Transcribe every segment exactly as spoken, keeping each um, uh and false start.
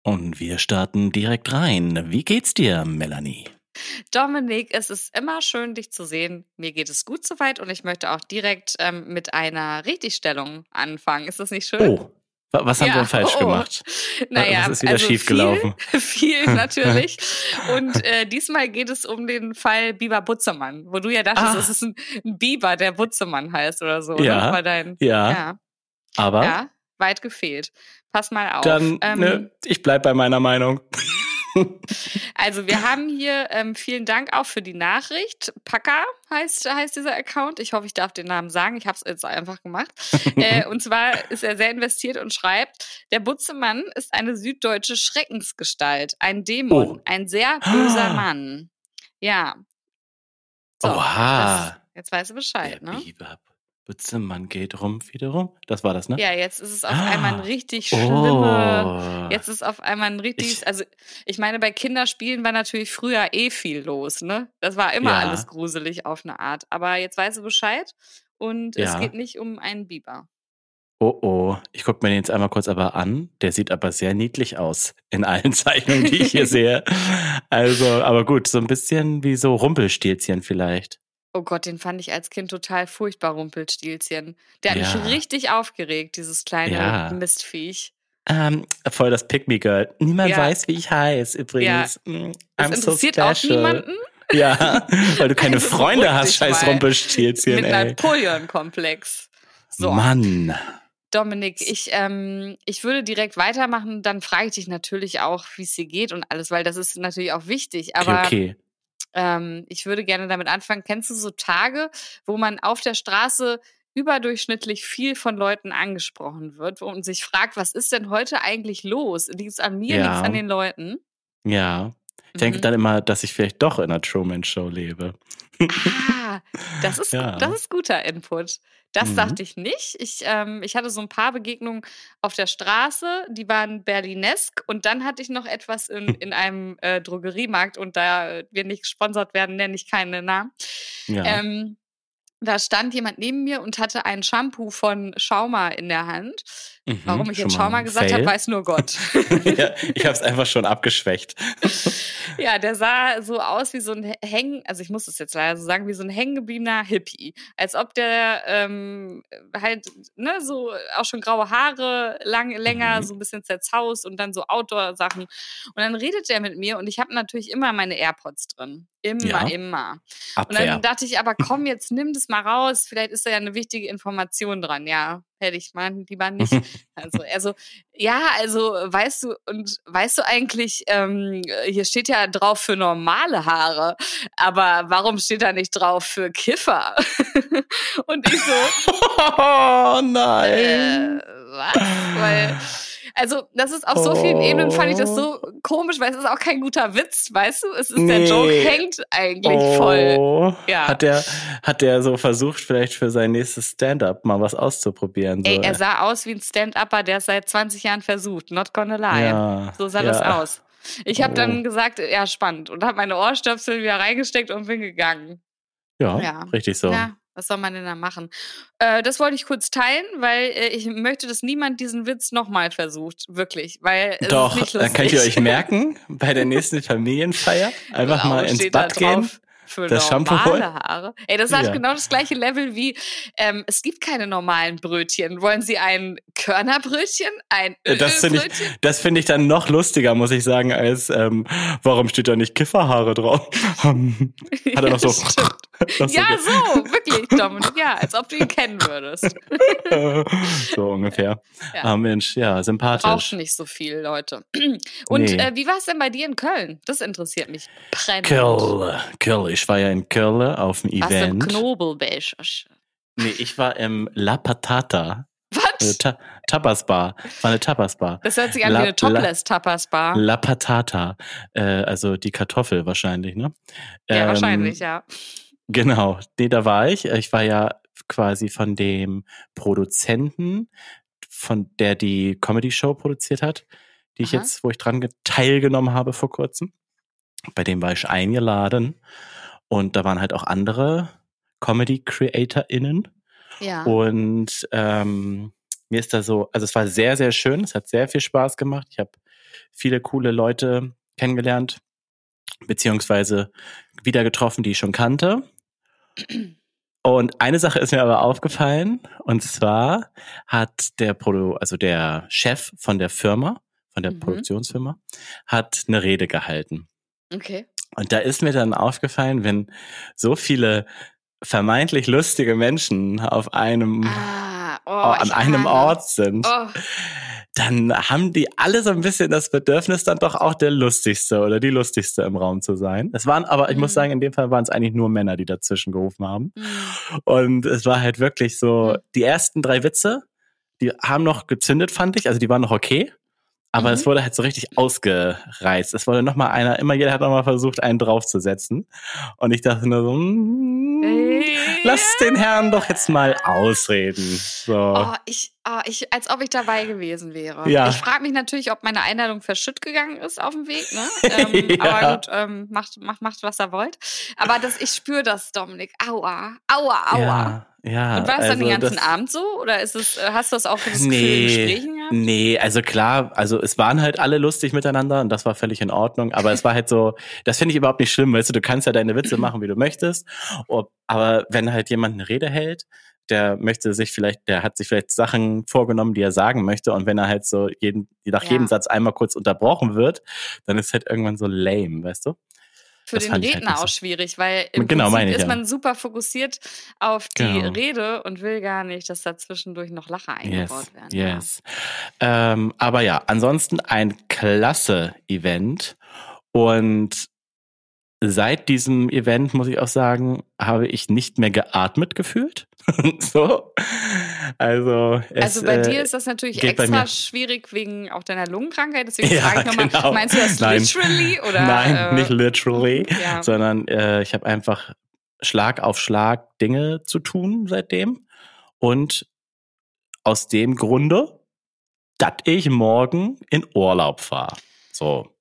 Und wir starten direkt rein. Wie geht's dir, Melanie? Dominik, es ist immer schön, dich zu sehen. Mir geht es gut soweit und ich möchte auch direkt ähm, mit einer Richtigstellung anfangen. Ist das nicht schön? Oh, wa- was haben Ja, wir falsch oh. gemacht? Wa- Naja, was ist wieder also schiefgelaufen? viel, viel natürlich. Und äh, diesmal geht es um den Fall Biber Butzemann, wo du ja dachtest, Ah. es ist ein, ein Biber, der Butzemann heißt oder so. Ja, Ne? War dein, ja. ja, Aber ja, weit gefehlt. Pass mal auf. dann, Ähm, ne, ich bleib bei meiner Meinung. Also wir haben hier, ähm, vielen Dank auch für die Nachricht. Paka heißt, heißt dieser Account. Ich hoffe, ich darf den Namen sagen. Ich habe es jetzt einfach gemacht. äh, und zwar ist er sehr investiert und schreibt, der Butzemann ist eine süddeutsche Schreckensgestalt, ein Dämon, Oh. ein sehr böser Mann. Ja. So, Oha. das, jetzt weißt du Bescheid, Der ne? Biber Butzemann geht rum, wieder rum. Das war das, ne? Ja, jetzt ist es auf einmal ein richtig Oh. schlimme, jetzt ist auf einmal ein richtig, Ich- also ich meine, bei Kinderspielen war natürlich früher eh viel los, ne? Das war immer Ja. alles gruselig auf eine Art. Aber jetzt weißt du Bescheid und es Ja. geht nicht um einen Biber. Oh oh, ich guck mir den jetzt einmal kurz aber an. Der sieht aber sehr niedlich aus in allen Zeichnungen, die ich hier sehe. Also, aber gut, so ein bisschen wie so Rumpelstilzchen vielleicht. Oh Gott, den fand ich als Kind total furchtbar, Rumpelstilzchen. Der hat Ja. mich richtig aufgeregt, dieses kleine Ja. Mistviech. Ähm, voll das Pick-me-Girl. Niemand Ja. weiß, wie ich heiße übrigens. Mm, Das I'm so interessiert auch special. niemanden. Ja, weil du keine Also Freunde beruhig hast, dich scheiß mal. Rumpelstilzchen, Mit ey. Napoleon-Komplex. So. Mann. Dominik, ich, ähm, ich würde direkt weitermachen, dann frage ich dich natürlich auch, wie es dir geht und alles, weil das ist natürlich auch wichtig. Aber Okay, okay. ähm, ich würde gerne damit anfangen. Kennst du so Tage, wo man auf der Straße überdurchschnittlich viel von Leuten angesprochen wird und sich fragt, was ist denn heute eigentlich los? Liegt es an mir, Ja. liegt es an den Leuten? Ja. Ich denke Mhm. dann immer, dass ich vielleicht doch in einer Truman-Show lebe. Ah, das ist, Ja. das ist guter Input. Das Mhm. dachte ich nicht. Ich, ähm, ich hatte so ein paar Begegnungen auf der Straße, die waren berlinesk. Und dann hatte ich noch etwas in, in einem äh, Drogeriemarkt. Und da wir nicht gesponsert werden, nenne ich keine Namen. Ja. Ähm, da stand jemand neben mir und hatte ein Shampoo von Schauma in der Hand. Mhm, Warum ich schon jetzt mal Schauma ein gesagt Fail. habe, weiß nur Gott. Ja, ich habe es einfach schon abgeschwächt. Ja, der sah so aus wie so ein Hängen, also ich muss es jetzt leider so sagen, wie so ein hängengebliebener Hippie. Als ob der ähm, halt, ne, so auch schon graue Haare, lang, länger, Mhm. so ein bisschen zerzaust und dann so Outdoor-Sachen. Und dann redet der mit mir und ich habe natürlich immer meine AirPods drin. Immer, Ja. immer. Und Abwehr. dann dachte ich, aber komm, jetzt nimm das mal raus, vielleicht ist da ja eine wichtige Information dran. Ja, hätte ich mal lieber nicht. Also, also, ja, also, weißt du, und weißt du eigentlich, ähm, hier steht ja drauf für normale Haare, aber warum steht da nicht drauf für Kiffer? Und ich so, Oh äh, nein. was? Weil, also, das ist auf so vielen Ebenen, fand ich das so komisch, weil es ist auch kein guter Witz, weißt du? Es ist, der Nee. Joke hängt eigentlich voll. Oh. Ja. Hat der, hat der so versucht, vielleicht für sein nächstes Stand-up mal was auszuprobieren? So. Ey, er sah aus wie ein Stand-Upper, der es seit zwanzig Jahren versucht. Not gonna lie. Ja, So sah ja. das aus. Ich habe Oh. dann gesagt, ja, spannend. Und habe meine Ohrstöpsel wieder reingesteckt und bin gegangen. Ja, Ja. richtig so. Ja, was soll man denn da machen? Äh, das wollte ich kurz teilen, weil äh, ich möchte, dass niemand diesen Witz nochmal versucht. Wirklich. Weil es Doch, ist nicht dann lustig. könnt ihr euch merken, bei der nächsten Familienfeier einfach Warum mal ins steht da Bad gehen. drauf? Für das Shampoo normale holen? Haare. Ey, das hat Ja. genau das gleiche Level wie, ähm, es gibt keine normalen Brötchen. Wollen Sie ein Körnerbrötchen? Ein Äh, Das finde ich, Ölbrötchen? das finde ich dann noch lustiger, muss ich sagen, als ähm, warum steht da nicht Kifferhaare drauf? Ähm, Hat er noch so, Ja, stimmt. noch so Ja, ge- so, wirklich, Dominik. Ja, als ob du ihn kennen würdest. so ungefähr. Ja. Ah Mensch, ja, sympathisch. Braucht nicht so viel, Leute. Und Nee. äh, wie war es denn bei dir in Köln? Das interessiert mich brennend. Köln, Köln. Ich war ja in Köln auf dem Warst du im Event. Knobelbesch? Nee, ich war im La Patata. Eine Was? Ta Tapas Bar. War eine Tapas Bar. Das hört sich an La- wie eine Topless-Tapas-Bar. La Patata. Äh, also die Kartoffel wahrscheinlich, ne? Ja, Ähm, wahrscheinlich, ja. Genau, nee, da war ich. Ich war ja quasi von dem Produzenten, von der die Comedy-Show produziert hat, die ich Aha. jetzt, wo ich dran ge- teilgenommen habe vor kurzem. Bei dem war ich eingeladen und da waren halt auch andere Comedy-CreatorInnen. Ja. Und ähm, mir ist da so, also es war sehr, sehr schön, es hat sehr viel Spaß gemacht. Ich habe viele coole Leute kennengelernt, beziehungsweise wieder getroffen, die ich schon kannte. Und eine Sache ist mir aber aufgefallen, und zwar hat der Produ- also der Chef von der Firma, von der Mhm. Produktionsfirma, hat eine Rede gehalten. Okay. Und da ist mir dann aufgefallen, wenn so viele vermeintlich lustige Menschen auf einem Ah, oh, an ich einem ahne. Ort sind, Oh, dann haben die alle so ein bisschen das Bedürfnis, dann doch auch der Lustigste oder die Lustigste im Raum zu sein. Es waren aber, ich muss Mhm. sagen, in dem Fall waren es eigentlich nur Männer, die dazwischen gerufen haben. mm, Und es war halt wirklich so, Mhm. die ersten drei Witze, die haben noch gezündet, fand ich. Also die waren noch okay. Aber Mhm. es wurde halt so richtig ausgereizt. Es wurde nochmal einer, immer jeder hat nochmal versucht, einen draufzusetzen. Und ich dachte nur so, mm, lass den Herrn doch jetzt mal ausreden. So. Oh, ich, oh, ich, als ob ich dabei gewesen wäre. Ja. Ich frage mich natürlich, ob meine Einladung verschütt gegangen ist auf dem Weg, ne? Ähm, Ja. Aber gut, ähm, macht, macht, macht, was ihr wollt. Aber das, ich spüre das, Dominik. Aua, aua, aua. Ja, ja. Und war es dann den also ganzen das- Abend so? Oder ist es, äh, hast du das auch in so Nee, Gesprächen gehabt? nee, also klar, also es waren halt alle lustig miteinander und das war völlig in Ordnung, aber es war halt so, das finde ich überhaupt nicht schlimm, weißt du, du kannst ja deine Witze machen, wie du möchtest, ob, aber wenn halt jemand eine Rede hält, der möchte sich vielleicht, der hat sich vielleicht Sachen vorgenommen, die er sagen möchte, und wenn er halt so jeden, nach Ja. jedem Satz einmal kurz unterbrochen wird, dann ist halt irgendwann so lame, weißt du? Für Das den fand ich halt Redner nicht so. auch schwierig, weil im Genau, Prinzip meine ich, ist ja. man super fokussiert auf die Genau. Rede und will gar nicht, dass da zwischendurch noch Lacher eingebaut Yes, werden. yes. Ähm, aber ja, ansonsten ein klasse Event. Und seit diesem Event, muss ich auch sagen, habe ich nicht mehr geatmet gefühlt. so. Also, es, Also bei äh, dir ist das natürlich geht bei extra mir. schwierig wegen auch deiner Lungenkrankheit. Deswegen Ja, frage ich nochmal, genau. meinst du das Nein. literally? Oder, Nein, äh, nicht literally, ja. sondern äh, ich habe einfach Schlag auf Schlag Dinge zu tun seitdem. Und aus dem Grunde, dass ich morgen in Urlaub fahre. So.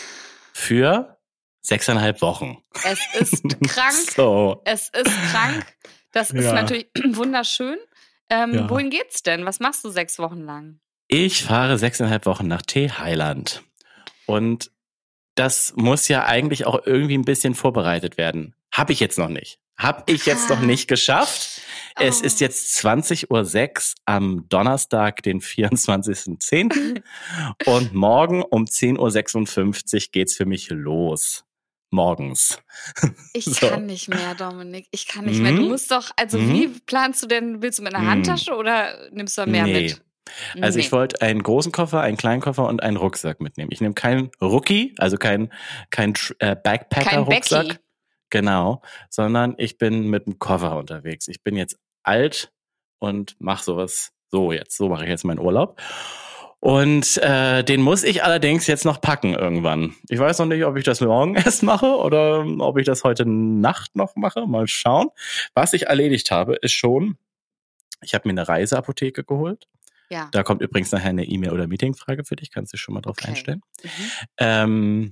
Für sechseinhalb Wochen. Es ist krank. So. Es ist krank. Das ist Ja. natürlich wunderschön. Ähm, Ja. Wohin geht's denn? Was machst du sechs Wochen lang? Ich fahre sechseinhalb Wochen nach Thailand. Und das muss ja eigentlich auch irgendwie ein bisschen vorbereitet werden. Habe ich jetzt noch nicht. Habe ich jetzt noch nicht geschafft. Es Oh. ist jetzt zwanzig Uhr sechs am Donnerstag, den vierundzwanzigsten zehnten Und morgen um zehn Uhr sechsundfünfzig geht's für mich los. Morgens. Ich So. kann nicht mehr, Dominik. Ich kann nicht mehr. Du Mhm. musst doch, also Mhm. wie planst du denn, willst du mit einer Mhm. Handtasche oder nimmst du da mehr Nee. mit? Also Nee. ich wollte einen großen Koffer, einen kleinen Koffer und einen Rucksack mitnehmen. Ich nehme keinen Rookie, also keinen kein, äh, Backpacker-Rucksack. Becky. Genau, sondern ich bin mit einem Koffer unterwegs. Ich bin jetzt alt und mache sowas so jetzt. So mache ich jetzt meinen Urlaub. Und äh, den muss ich allerdings jetzt noch packen irgendwann. Ich weiß noch nicht, ob ich das morgen erst mache oder ob ich das heute Nacht noch mache. Mal schauen. Was ich erledigt habe, ist schon, ich habe mir eine Reiseapotheke geholt. Ja. Da kommt übrigens nachher eine E-Mail- oder Meetingfrage für dich. Kannst du dich schon mal drauf Okay. einstellen. Mhm. Ähm,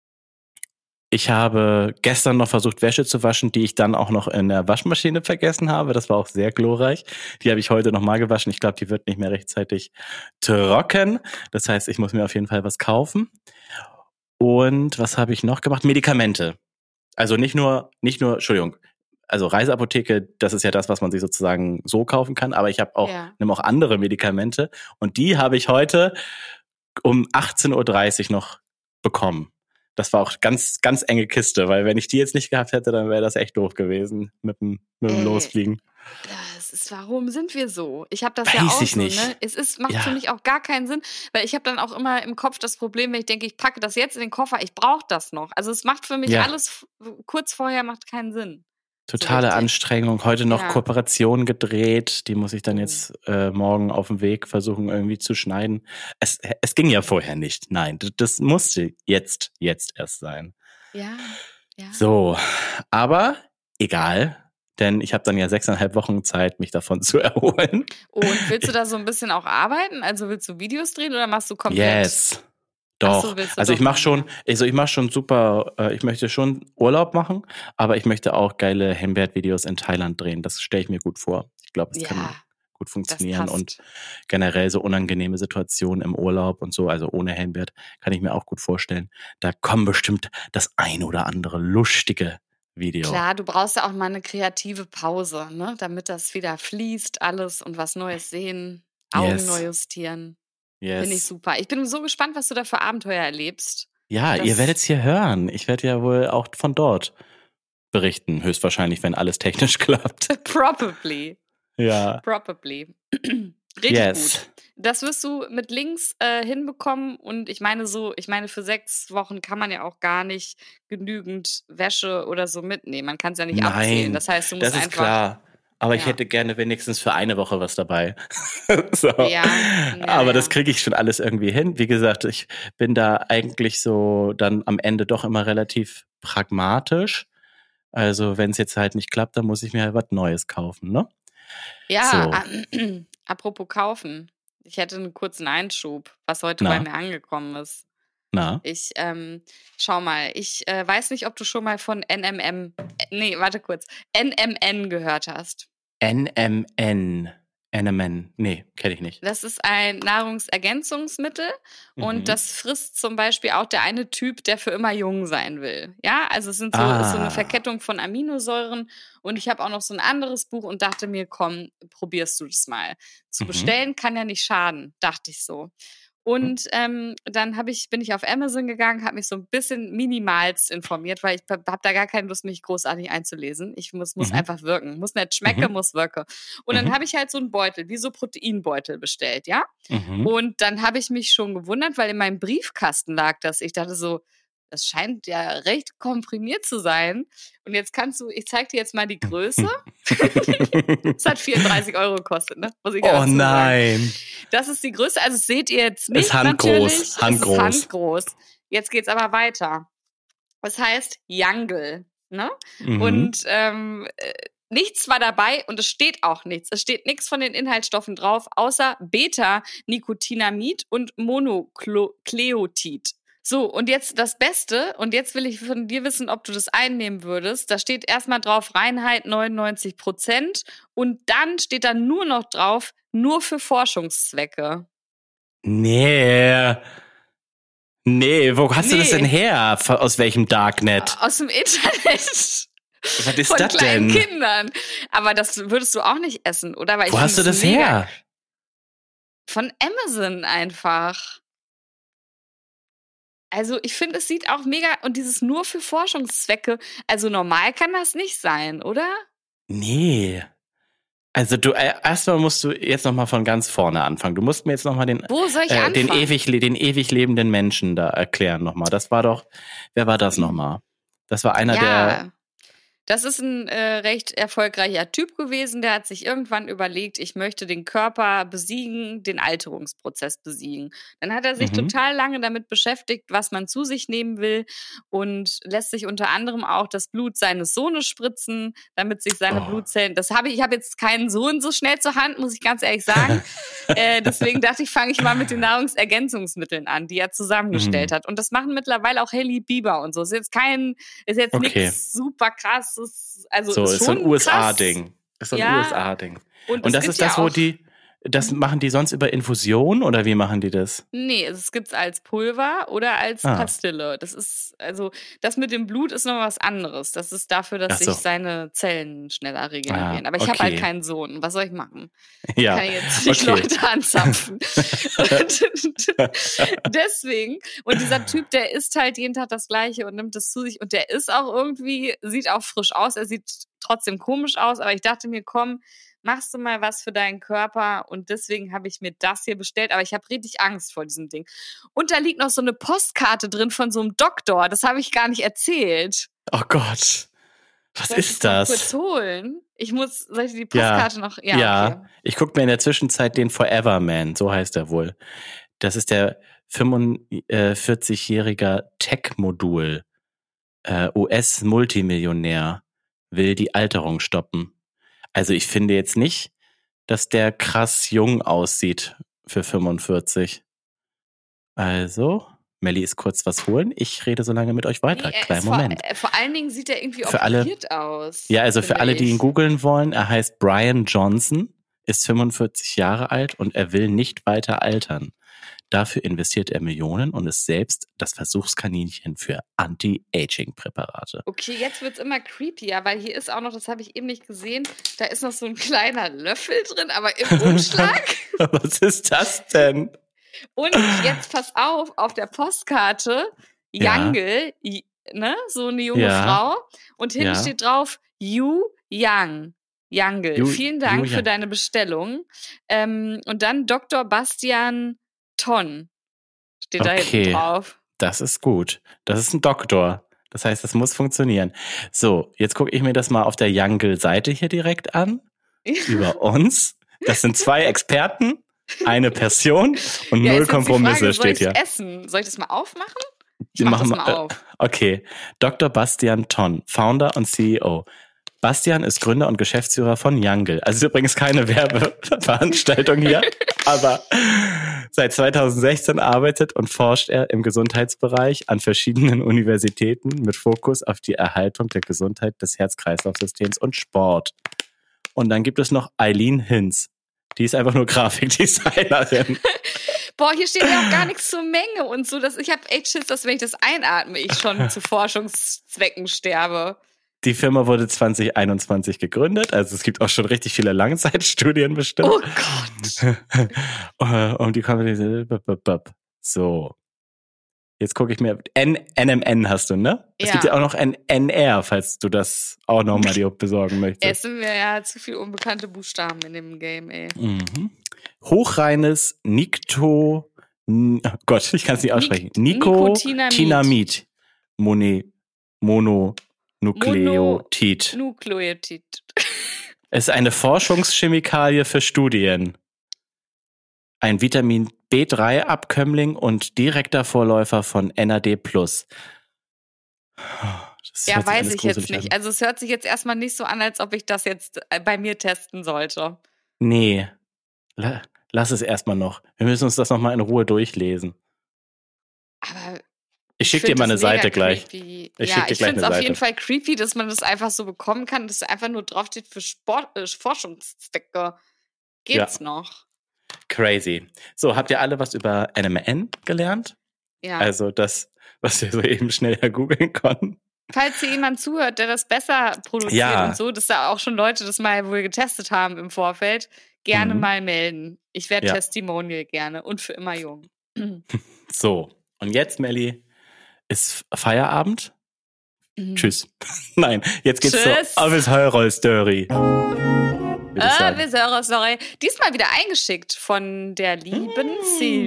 ich habe gestern noch versucht, Wäsche zu waschen, die ich dann auch noch in der Waschmaschine vergessen habe. Das war auch sehr glorreich. Die habe ich heute nochmal gewaschen. Ich glaube, die wird nicht mehr rechtzeitig trocken. Das heißt, ich muss mir auf jeden Fall was kaufen. Und was habe ich noch gemacht? Medikamente. Also nicht nur, nicht nur, Entschuldigung, also Reiseapotheke, das ist ja das, was man sich sozusagen so kaufen kann. Aber ich habe auch, Ja. nehme auch andere Medikamente. Und die habe ich heute um achtzehn Uhr dreißig noch bekommen. Das war auch ganz, ganz enge Kiste, weil wenn ich die jetzt nicht gehabt hätte, dann wäre das echt doof gewesen mit dem, mit dem Ey. Losfliegen. Das ist, warum sind wir so? Ich habe das Weiß ja auch ich so, nicht. ne? Es ist, macht Ja. für mich auch gar keinen Sinn, weil ich habe dann auch immer im Kopf das Problem, wenn ich denke, ich packe das jetzt in den Koffer, ich brauche das noch. Also es macht für mich Ja. alles f- kurz vorher macht keinen Sinn. Totale richtig. Anstrengung. Heute noch Ja. Kooperationen gedreht. Die muss ich dann Oh. jetzt äh, morgen auf dem Weg versuchen irgendwie zu schneiden. Es, es ging ja vorher nicht. Nein, das, das musste jetzt, jetzt erst sein. Ja, ja. So, aber egal, denn ich habe dann ja sechseinhalb Wochen Zeit, mich davon zu erholen. Und willst du da so ein bisschen auch arbeiten? Also willst du Videos drehen oder machst du komplett? Yes. Ach Doch. so, willst du also ich doch mache machen, schon, ja. also ich mache schon super, äh, ich möchte schon Urlaub machen, aber ich möchte auch geile Hembert-Videos in Thailand drehen. Das stelle ich mir gut vor. Ich glaube, es kann Ja. gut Das funktionieren und passt. generell so unangenehme Situationen im Urlaub und so, also ohne Helmbert, kann ich mir auch gut vorstellen. Da kommen bestimmt das ein oder andere lustige Video. Klar, du brauchst ja auch mal eine kreative Pause, ne, damit das wieder fließt alles und was Neues sehen, Augen neu Yes, justieren. Finde ich yes. super. Ich bin so gespannt, was du da für Abenteuer erlebst. Ja, ihr werdet Das es hier hören. Ich werde ja wohl auch von dort berichten, höchstwahrscheinlich, wenn alles technisch klappt. probably. Ja, Probably. Richtig yes. gut. Das wirst du mit Links äh, hinbekommen und ich meine so, ich meine für sechs Wochen kann man ja auch gar nicht genügend Wäsche oder so mitnehmen. Man kann es ja nicht abzählen. Nein, Das heißt, du musst das ist einfach, klar. Aber ich ja, hätte gerne wenigstens für eine Woche was dabei. So. ja, ja, Aber das ja. kriege ich schon alles irgendwie hin. Wie gesagt, ich bin da eigentlich so dann am Ende doch immer relativ pragmatisch. Also wenn es jetzt halt nicht klappt, dann muss ich mir halt was Neues kaufen, ne? Ja, So, äh, apropos kaufen. Ich hätte einen kurzen Einschub, was heute bei na, mir angekommen ist. na. Ich, ähm, schau mal, ich äh, weiß nicht, ob du schon mal von N M M, äh, nee, warte kurz, N M N gehört hast. N M N. N M N. Nee, kenne ich nicht. Das ist ein Nahrungsergänzungsmittel und Mhm. das frisst zum Beispiel auch der eine Typ, der für immer jung sein will. Ja, also es sind so, ist so eine Ah. Verkettung von Aminosäuren und ich habe auch noch so ein anderes Buch und dachte mir, komm, probierst du das mal. Zu Mhm. bestellen kann ja nicht schaden, dachte ich so. Und ähm, dann hab ich, bin ich auf Amazon gegangen, habe mich so ein bisschen minimalst informiert, weil ich habe da gar keine Lust, mich großartig einzulesen. Ich muss, muss Mhm. einfach wirken. Muss nicht schmecken, Mhm. muss wirken. Und dann Mhm. habe ich halt so einen Beutel, wie so Proteinbeutel bestellt, ja? Mhm. Und dann habe ich mich schon gewundert, weil in meinem Briefkasten lag das. Ich dachte so, das scheint ja recht komprimiert zu sein. Und jetzt kannst du, ich zeig dir jetzt mal die Größe. Es hat vierunddreißig Euro gekostet, ne? Muss ich ja Oh dazu sagen. nein. Das ist die Größe, also das seht ihr jetzt nicht Ist handgroß. natürlich. Es ist Handgroß. handgroß. Jetzt geht's aber weiter. Das heißt Jungle, ne? Mhm. Und ähm, äh, nichts war dabei und es steht auch nichts. Es steht nichts von den Inhaltsstoffen drauf, außer Beta-Nicotinamid und Monokleotid. So, und jetzt das Beste, und jetzt will ich von dir wissen, ob du das einnehmen würdest. Da steht erstmal drauf Reinheit neunundneunzig Prozent und dann steht da nur noch drauf, nur für Forschungszwecke. Nee. Nee, wo hast du das denn Nee. her? Aus welchem Darknet? Aus dem Internet. Was ist Von das kleinen denn? Kindern. Aber das würdest du auch nicht essen, oder? Weil ich Wo hast du finde das es mega- her? Von Amazon einfach. Also ich finde, es sieht auch mega, und dieses nur für Forschungszwecke, also normal kann das nicht sein, oder? Nee. Also du äh, erstmal musst du jetzt noch mal von ganz vorne anfangen. Du musst mir jetzt noch mal den Wo soll ich äh, den anfangen? ewig den ewig lebenden Menschen da erklären noch mal. Das war doch, wer war das noch mal? Das war einer der Ja, das ist ein äh, recht erfolgreicher Typ gewesen, der hat sich irgendwann überlegt, ich möchte den Körper besiegen, den Alterungsprozess besiegen. Dann hat er sich Mhm. total lange damit beschäftigt, was man zu sich nehmen will und lässt sich unter anderem auch das Blut seines Sohnes spritzen, damit sich seine Oh. Blutzellen, das habe ich, ich habe jetzt keinen Sohn so schnell zur Hand, muss ich ganz ehrlich sagen. äh, deswegen dachte ich, fange ich mal mit den Nahrungsergänzungsmitteln an, die er zusammengestellt Mhm. hat. Und das machen mittlerweile auch Hailey Bieber und so. Ist jetzt kein, ist jetzt Okay. nichts super krasses, also So, ist ist so ein schon krass. U S A-Ding. Ist so ein Ja. U S A-Ding. Und, Und es das gibt ist das, ja wo auch, die, das machen die sonst über Infusion oder wie machen die das? Nee, es gibt's als Pulver oder als Ah. Pastille. Das ist, also, das mit dem Blut ist noch was anderes. Das ist dafür, dass Ach so. sich seine Zellen schneller regenerieren. Ah, Aber ich habe halt okay. keinen Sohn. Was soll ich machen? Ja. Kann ich jetzt nicht Okay. Leute anzapfen. Und deswegen, und dieser Typ, der isst halt jeden Tag das Gleiche und nimmt es zu sich und der ist auch irgendwie, sieht auch frisch aus, er sieht trotzdem komisch aus, aber ich dachte mir, komm, machst du mal was für deinen Körper und deswegen habe ich mir das hier bestellt, aber ich habe richtig Angst vor diesem Ding. Und da liegt noch so eine Postkarte drin von so einem Doktor, das habe ich gar nicht erzählt. Oh Gott. Was Soll ich ist mal kurz das? holen? Ich muss, soll ich die Ja. Postkarte noch? Ja, Ja, okay. ich gucke mir in der Zwischenzeit den Forever Man, so heißt er wohl. Das ist der fünfundvierzigjähriger Tech-Modul, äh, U S-Multimillionär, will die Alterung stoppen. Also ich finde jetzt nicht, dass der krass jung aussieht für fünfundvierzig. Also, Melli ist kurz was holen. Ich rede so lange mit euch weiter. Nee, er Kleinen ist vor, Moment. äh, vor allen Dingen sieht er irgendwie Für alle- operiert aus. Ja, also für finde alle, die ihn ich. googeln wollen, er heißt Brian Johnson, ist fünfundvierzig Jahre alt und er will nicht weiter altern. Dafür investiert er Millionen und ist selbst das Versuchskaninchen für Anti-Aging-Präparate. Okay, jetzt wird's immer creepier, weil hier ist auch noch, das habe ich eben nicht gesehen, da ist noch so ein kleiner Löffel drin, aber im Umschlag. Was ist das denn? Und jetzt pass auf, auf der Postkarte, Yangel, ja. ne, so eine junge ja. Frau. Und hinten ja. steht drauf, Yu Yang. Yangel, vielen Dank Yu für Yang. deine Bestellung. Ähm, und dann Doktor Bastian Ton steht okay. da hinten drauf. Das ist gut. Das ist ein Doktor. Das heißt, das muss funktionieren. So, jetzt gucke ich mir das mal auf der Yangel-Seite hier direkt an. Über uns. Das sind zwei Experten, eine Passion und ja, null Kompromisse Frage, steht hier. Soll ich essen? Soll ich das mal aufmachen? Ich mach das mal auf. Okay. Doktor Bastian Ton, Founder und C E O. Bastian ist Gründer und Geschäftsführer von Yangel. Also ist übrigens keine Werbeveranstaltung hier, aber seit zweitausendsechzehn arbeitet und forscht er im Gesundheitsbereich an verschiedenen Universitäten mit Fokus auf die Erhaltung der Gesundheit des Herz-Kreislauf-Systems und Sport. Und dann gibt es noch Eileen Hinz. Die ist einfach nur Grafikdesignerin. Boah, hier steht ja auch gar nichts zur Menge und so. Dass ich habe echt Schiss, dass wenn ich das einatme, ich schon zu Forschungszwecken sterbe. Die Firma wurde zwanzig einundzwanzig gegründet, also es gibt auch schon richtig viele Langzeitstudien bestimmt. Oh Gott. Und die kommen so. Jetzt gucke ich mir N M N hast du, ne? Es ja. gibt ja auch noch ein N R, falls du das auch nochmal dir besorgen möchtest. Es sind mir ja zu viele unbekannte Buchstaben in dem Game, ey. Mhm. Hochreines Nikto oh Gott, ich kann es nicht aussprechen. Nicotinamid. Mone, Mono Nukleotid. Mono- Nukleotid. Es ist eine Forschungschemikalie für Studien. Ein Vitamin B drei Abkömmling und direkter Vorläufer von N A D plus. Das ja, weiß ich jetzt nicht. An. Also es hört sich jetzt erstmal nicht so an, als ob ich das jetzt bei mir testen sollte. Nee, lass es erstmal noch. Wir müssen uns das nochmal in Ruhe durchlesen. Aber Ich schicke dir mal eine Seite gleich. Ich ja, ich finde es auf jeden Fall creepy, dass man das einfach so bekommen kann, dass einfach nur draufsteht für Sport, äh, Forschungszwecke. Geht's ja. noch? Crazy. So, habt ihr alle was über N M N gelernt? Ja. Also das, was wir so eben schnell googeln konnten. Falls hier jemand zuhört, der das besser produziert ja. und so, dass da auch schon Leute das mal wohl getestet haben im Vorfeld, gerne mhm. mal melden. Ich werde ja. Testimonial gerne und für immer jung. So, und jetzt, Melli, ist Feierabend. Mhm. Tschüss. Nein, jetzt geht's Tschüss. zur Office Horror Story. Office Horror Story. Diesmal wieder eingeschickt von der lieben mm.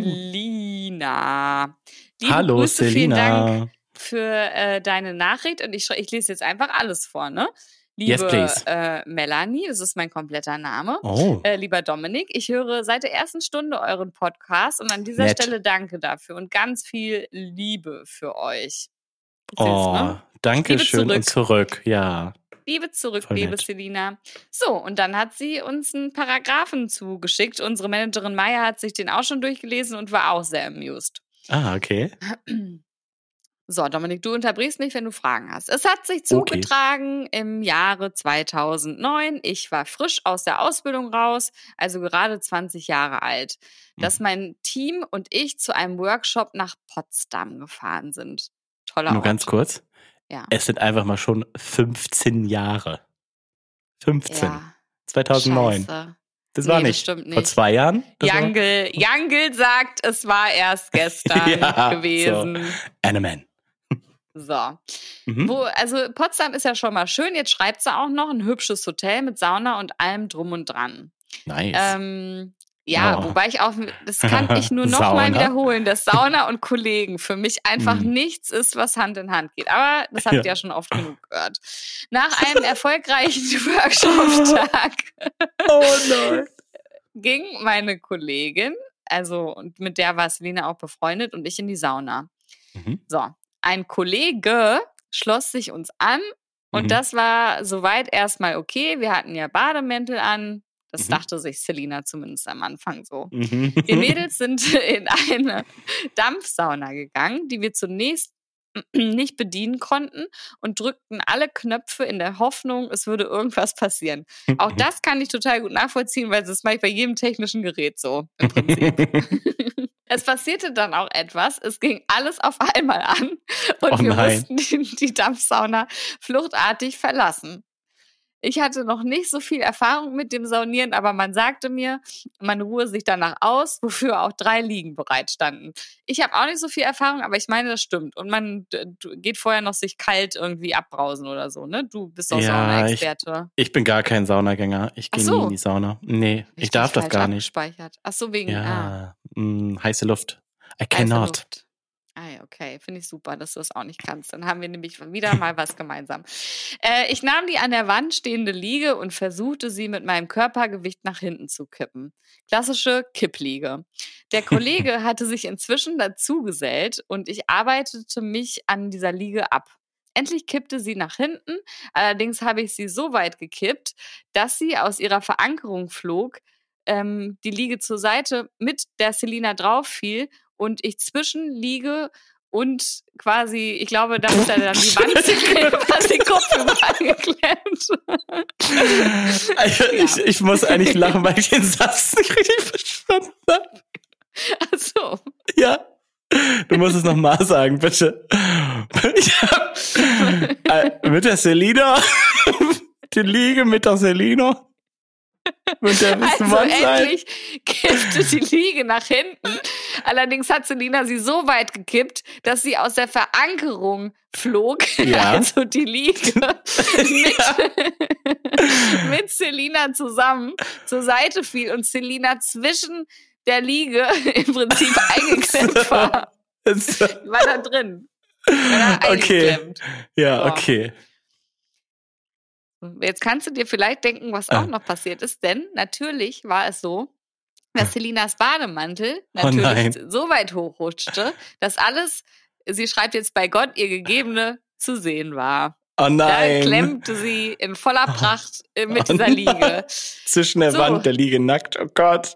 Selina. Liebe Hallo, Grüße, Selina. Vielen Dank für äh, deine Nachricht. Und ich, ich lese jetzt einfach alles vor, ne? Liebe yes, äh, Melanie, das ist mein kompletter Name. Oh. Äh, lieber Dominik, ich höre seit der ersten Stunde euren Podcast und an dieser Nett. Stelle danke dafür und ganz viel Liebe für euch. Oh, ne? Danke Liebe schön zurück. und zurück, ja. Liebe zurück, Voll liebe nett. Selina. So, und dann hat sie uns einen Paragraphen zugeschickt. Unsere Managerin Maya hat sich den auch schon durchgelesen und war auch sehr amused. Ah, okay. So, Dominik, du unterbrichst mich, wenn du Fragen hast. Es hat sich zugetragen okay. im Jahre zweitausendneun. Ich war frisch aus der Ausbildung raus, also gerade zwanzig Jahre alt, hm. dass mein Team und ich zu einem Workshop nach Potsdam gefahren sind. Toller Nur Ort. ganz kurz. Ja. Es sind einfach mal schon fünfzehn Jahre. fünfzehn. Ja. zweitausendneun. Scheiße. Das war nee, nicht. Das nicht vor zwei Jahren? Yangel, Yangel sagt, es war erst gestern ja, gewesen. So. Animan. So. Mhm. Wo, also Potsdam ist ja schon mal schön. Jetzt schreibt sie auch noch ein hübsches Hotel mit Sauna und allem drum und dran. Nice. Ähm, ja, oh. wobei ich auch, das kann ich nur noch mal wiederholen, dass Sauna und Kollegen für mich einfach mm. nichts ist, was Hand in Hand geht. Aber das habt ihr ja, ja schon oft genug gehört. Nach einem erfolgreichen Workshop-Tag oh nein. ging meine Kollegin, also und mit der war Selina auch befreundet, und ich in die Sauna. Mhm. So, ein Kollege schloss sich uns an und mhm. das war soweit erstmal okay. Wir hatten ja Bademäntel an. Das mhm. dachte sich Selina zumindest am Anfang so. Mhm. Wir Mädels sind in eine Dampfsauna gegangen, die wir zunächst nicht bedienen konnten und drückten alle Knöpfe in der Hoffnung, es würde irgendwas passieren. Auch das kann ich total gut nachvollziehen, weil das mache ich bei jedem technischen Gerät so im Prinzip. Es passierte dann auch etwas, es ging alles auf einmal an und Oh wir nein. mussten die, die Dampfsauna fluchtartig verlassen. Ich hatte noch nicht so viel Erfahrung mit dem Saunieren, aber man sagte mir, man ruhe sich danach aus, wofür auch drei Liegen bereit standen. Ich habe auch nicht so viel Erfahrung, aber ich meine, das stimmt. Und man d- d- geht vorher noch sich kalt irgendwie abbrausen oder so, ne? Du bist doch Ja, Sauna-Experte. Ich bin gar kein Saunagänger. Ich Ach gehe so. nie in die Sauna. Nee, ich Richtig darf das falsch gar nicht. abgespeichert. Ach so, wegen ah, Ja, mh, heiße Luft. I heiße cannot. Luft. Ah ja, okay. Finde ich super, dass du das auch nicht kannst. Dann haben wir nämlich wieder mal was gemeinsam. Äh, ich nahm die an der Wand stehende Liege und versuchte sie mit meinem Körpergewicht nach hinten zu kippen. Klassische Kippliege. Der Kollege hatte sich inzwischen dazugesellt und ich arbeitete mich an dieser Liege ab. Endlich kippte sie nach hinten, allerdings habe ich sie so weit gekippt, dass sie aus ihrer Verankerung flog, ähm, die Liege zur Seite mit der Selina drauf fiel und ich zwischen liege und quasi, ich glaube, da ist ja dann die Wand quasi kopfüber angeklemmt. Also, Ja. ich, ich muss eigentlich lachen, weil ich den Satz nicht richtig verstanden habe. Ach so. Ja. Du musst es nochmal sagen, bitte. Ich hab, äh, mit der Selina, die Liege mit der Selina. Mit der Also endlich kippte die Liege nach hinten. Allerdings hat Selina sie so weit gekippt, dass sie aus der Verankerung flog. Ja. Also die Liege mit, Ja. mit Selina zusammen zur Seite fiel und Selina zwischen der Liege im Prinzip eingeklemmt war. So. War da drin. War da Okay. eingeklemmt. Ja, So. okay. Jetzt kannst du dir vielleicht denken, was auch Ah. noch passiert ist, denn natürlich war es so, dass Selinas Bademantel Oh nein. natürlich so weit hochrutschte, dass alles, sie schreibt jetzt bei Gott, ihr Gegebene zu sehen war. Oh Da nein. klemmte sie in voller Pracht äh, mit Oh dieser nein. Liege. Zwischen der So. Wand der Liege nackt. Oh Gott.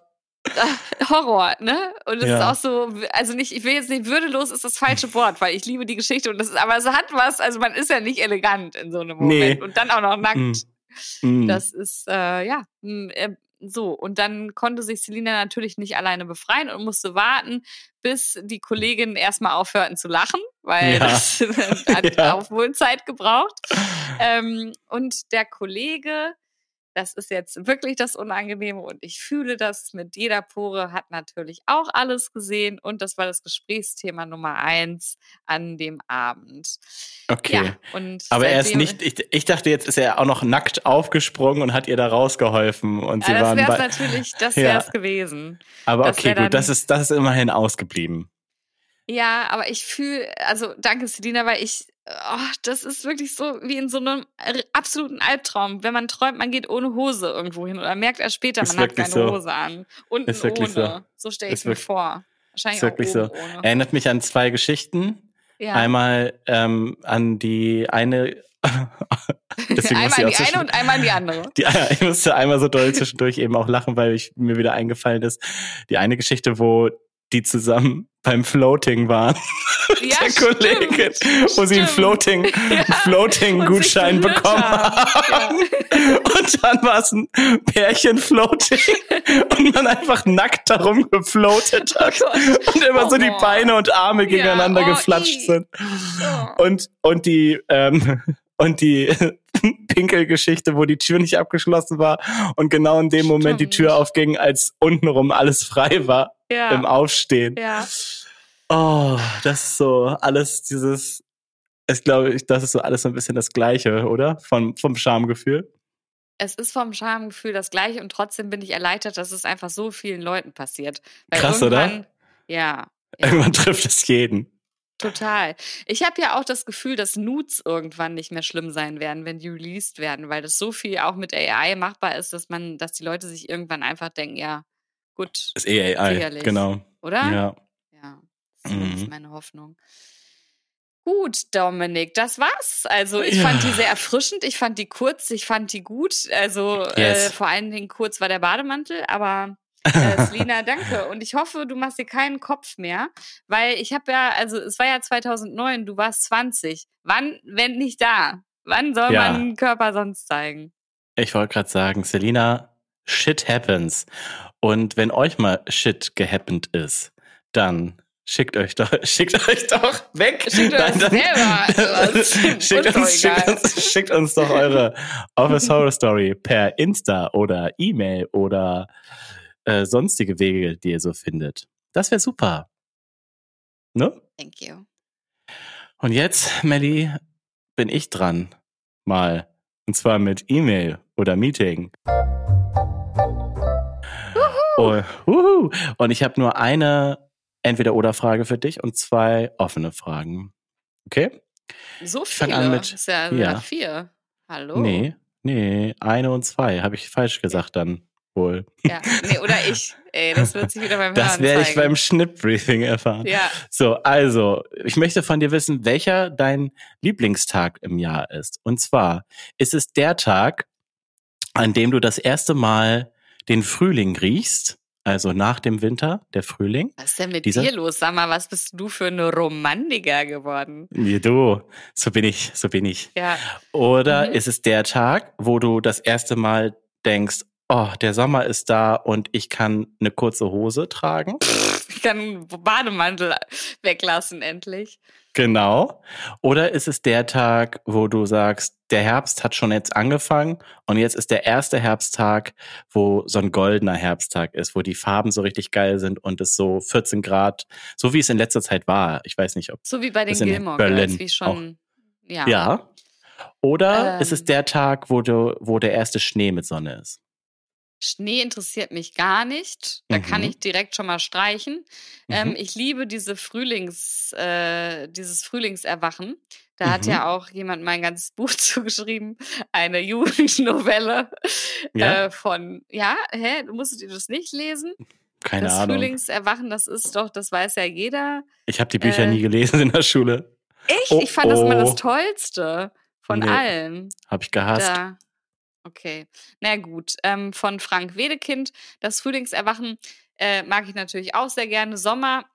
Horror, ne? Und es Ja. ist auch so, also nicht, ich will jetzt nicht, würdelos ist das falsche Wort, weil ich liebe die Geschichte und das ist, aber es hat was, also man ist ja nicht elegant in so einem Moment Nee. und dann auch noch nackt. Mm. Mm. Das ist, äh, ja, m, äh, so. Und dann konnte sich Selina natürlich nicht alleine befreien und musste warten, bis die Kolleginnen erstmal aufhörten zu lachen, weil Ja. das hat Ja. auch wohl Zeit gebraucht. Ähm, und der Kollege, das ist jetzt wirklich das Unangenehme und ich fühle das mit jeder Pore, hat natürlich auch alles gesehen und das war das Gesprächsthema Nummer eins an dem Abend. Okay. Ja, und Aber er ist seitdem- nicht, ich, ich dachte, jetzt ist er auch noch nackt aufgesprungen und hat ihr da rausgeholfen. Und sie Ja, das waren wäre es bei, natürlich, das Ja. wäre es gewesen. aber das okay, wär gut, dann- das ist, das ist immerhin ausgeblieben. Ja, aber ich fühle, also danke Selina, weil ich, oh, das ist wirklich so wie in so einem r- absoluten Albtraum, wenn man träumt, man geht ohne Hose irgendwo hin oder merkt erst später, Ist man hat wirklich keine so. Hose an. Unten Ist wirklich ohne. So, stelle ich Ist mir wirklich- vor. Wahrscheinlich Ist wirklich auch so. oben ohne. Erinnert mich an zwei Geschichten. Ja. Einmal ähm, an die eine. Deswegen muss einmal ich auch die eine zwischen- und einmal die andere. Die, ich musste einmal so doll zwischendurch eben auch lachen, weil ich, mir wieder eingefallen ist. Die eine Geschichte, wo die zusammen beim Floating waren. Ja, der Kollegin, wo sie einen stimmt. Floating, einen Floating-Gutschein Und sich bekommen berührt haben. Und dann war es ein Pärchen-Floating und man einfach nackt darum gefloatet hat. Oh Gott. Und immer so die Oh. Beine und Arme gegeneinander oh, geflatscht i. sind. Oh. Und, und die, ähm, und die Pinkelgeschichte, wo die Tür nicht abgeschlossen war und genau in dem Moment die Stimmt. Tür aufging, als untenrum alles frei war im Ja. Aufstehen. Ja. Oh, das ist so alles dieses, ich glaube, ich, das ist so alles so ein bisschen das Gleiche, oder? Vom, vom Schamgefühl. Es ist vom Schamgefühl das Gleiche und trotzdem bin ich erleichtert, dass es einfach so vielen Leuten passiert. Weil Krass, oder? irgendwann- Ja. Ja. Irgendwann trifft es jeden. Total. Ich habe ja auch das Gefühl, dass Nudes irgendwann nicht mehr schlimm sein werden, wenn die released werden, weil das so viel auch mit A I machbar ist, dass man, dass die Leute sich irgendwann einfach denken, ja, gut, Das ist eh A I, Sicherlich. genau. oder? Ja. Ja, das ist zumindest Mhm. meine Hoffnung. Gut, Dominik, das war's. Also ich Ja. fand die sehr erfrischend, ich fand die kurz, ich fand die gut. Also Yes. äh, vor allen Dingen kurz war der Bademantel, aber Äh, Selina, danke. Und ich hoffe, du machst dir keinen Kopf mehr, weil ich habe ja, also es war ja zweitausendneun, du warst zwanzig. Wann, wenn nicht da? Wann soll Ja. man den Körper sonst zeigen? Ich wollte gerade sagen, Selina, shit happens. Und wenn euch mal shit gehappened ist, dann schickt euch doch, schickt euch doch weg. Schickt Nein, euch dann, selber. schickt, Uns uns, doch schickt, egal. uns, schickt uns doch eure Office Horror Story per Insta oder E-Mail oder äh, sonstige Wege, die ihr so findet. Das wäre super. Ne? Thank you. Und jetzt, Melli, bin ich dran. Mal. Und zwar mit E-Mail oder Meeting. Oh, uhu. Und ich habe nur eine Entweder-Oder-Frage für dich und zwei offene Fragen. Okay? So Ich fang viele? an mit- ist ja, ja. ja vier. Hallo? Nee, nee, eine und zwei. Habe ich falsch gesagt dann wohl. Ja, nee, oder ich. Ey, das wird sich wieder beim Das Hören werde ich zeigen. beim Schnittbriefing erfahren. Ja. So, also, ich möchte von dir wissen, welcher dein Lieblingstag im Jahr ist. Und zwar ist es der Tag, an dem du das erste Mal den Frühling riechst, also nach dem Winter, der Frühling. Was ist denn mit Dieser- dir los? Sag mal, was bist du für ein Romantiker geworden? Wie du, so bin ich, so bin ich. Ja, Oder Mhm. ist es der Tag, wo du das erste Mal denkst, oh, der Sommer ist da und ich kann eine kurze Hose tragen? ich kann einen Bademantel weglassen endlich. Genau. Oder ist es der Tag, wo du sagst, der Herbst hat schon jetzt angefangen und jetzt ist der erste Herbsttag, wo so ein goldener Herbsttag ist, wo die Farben so richtig geil sind und es so vierzehn Grad, so wie es in letzter Zeit war. Ich weiß nicht, ob So wie bei den Das in Gilmore Berlin Girls, wie schon. Ja. ja. Oder Ähm. ist es der Tag, wo du, wo der erste Schnee mit Sonne ist? Schnee interessiert mich gar nicht. Da Mhm. kann ich direkt schon mal streichen. Mhm. Ähm, ich liebe diese Frühlings, äh, dieses Frühlingserwachen. Da hat Mhm. ja auch jemand mein ganzes Buch zugeschrieben, eine Jugendnovelle Ja? äh, von, ja, hä, du musstet ihr das nicht lesen? Keine das Ahnung. Frühlingserwachen, das ist doch, das weiß ja jeder. Ich habe die Bücher äh, nie gelesen in der Schule. Ich, Oh, ich fand das immer oh. das Tollste von Nee. allen. Habe ich gehasst. Da. Okay. Na gut. Ähm, von Frank Wedekind, das Frühlingserwachen, äh, mag ich natürlich auch sehr gerne. Sommer,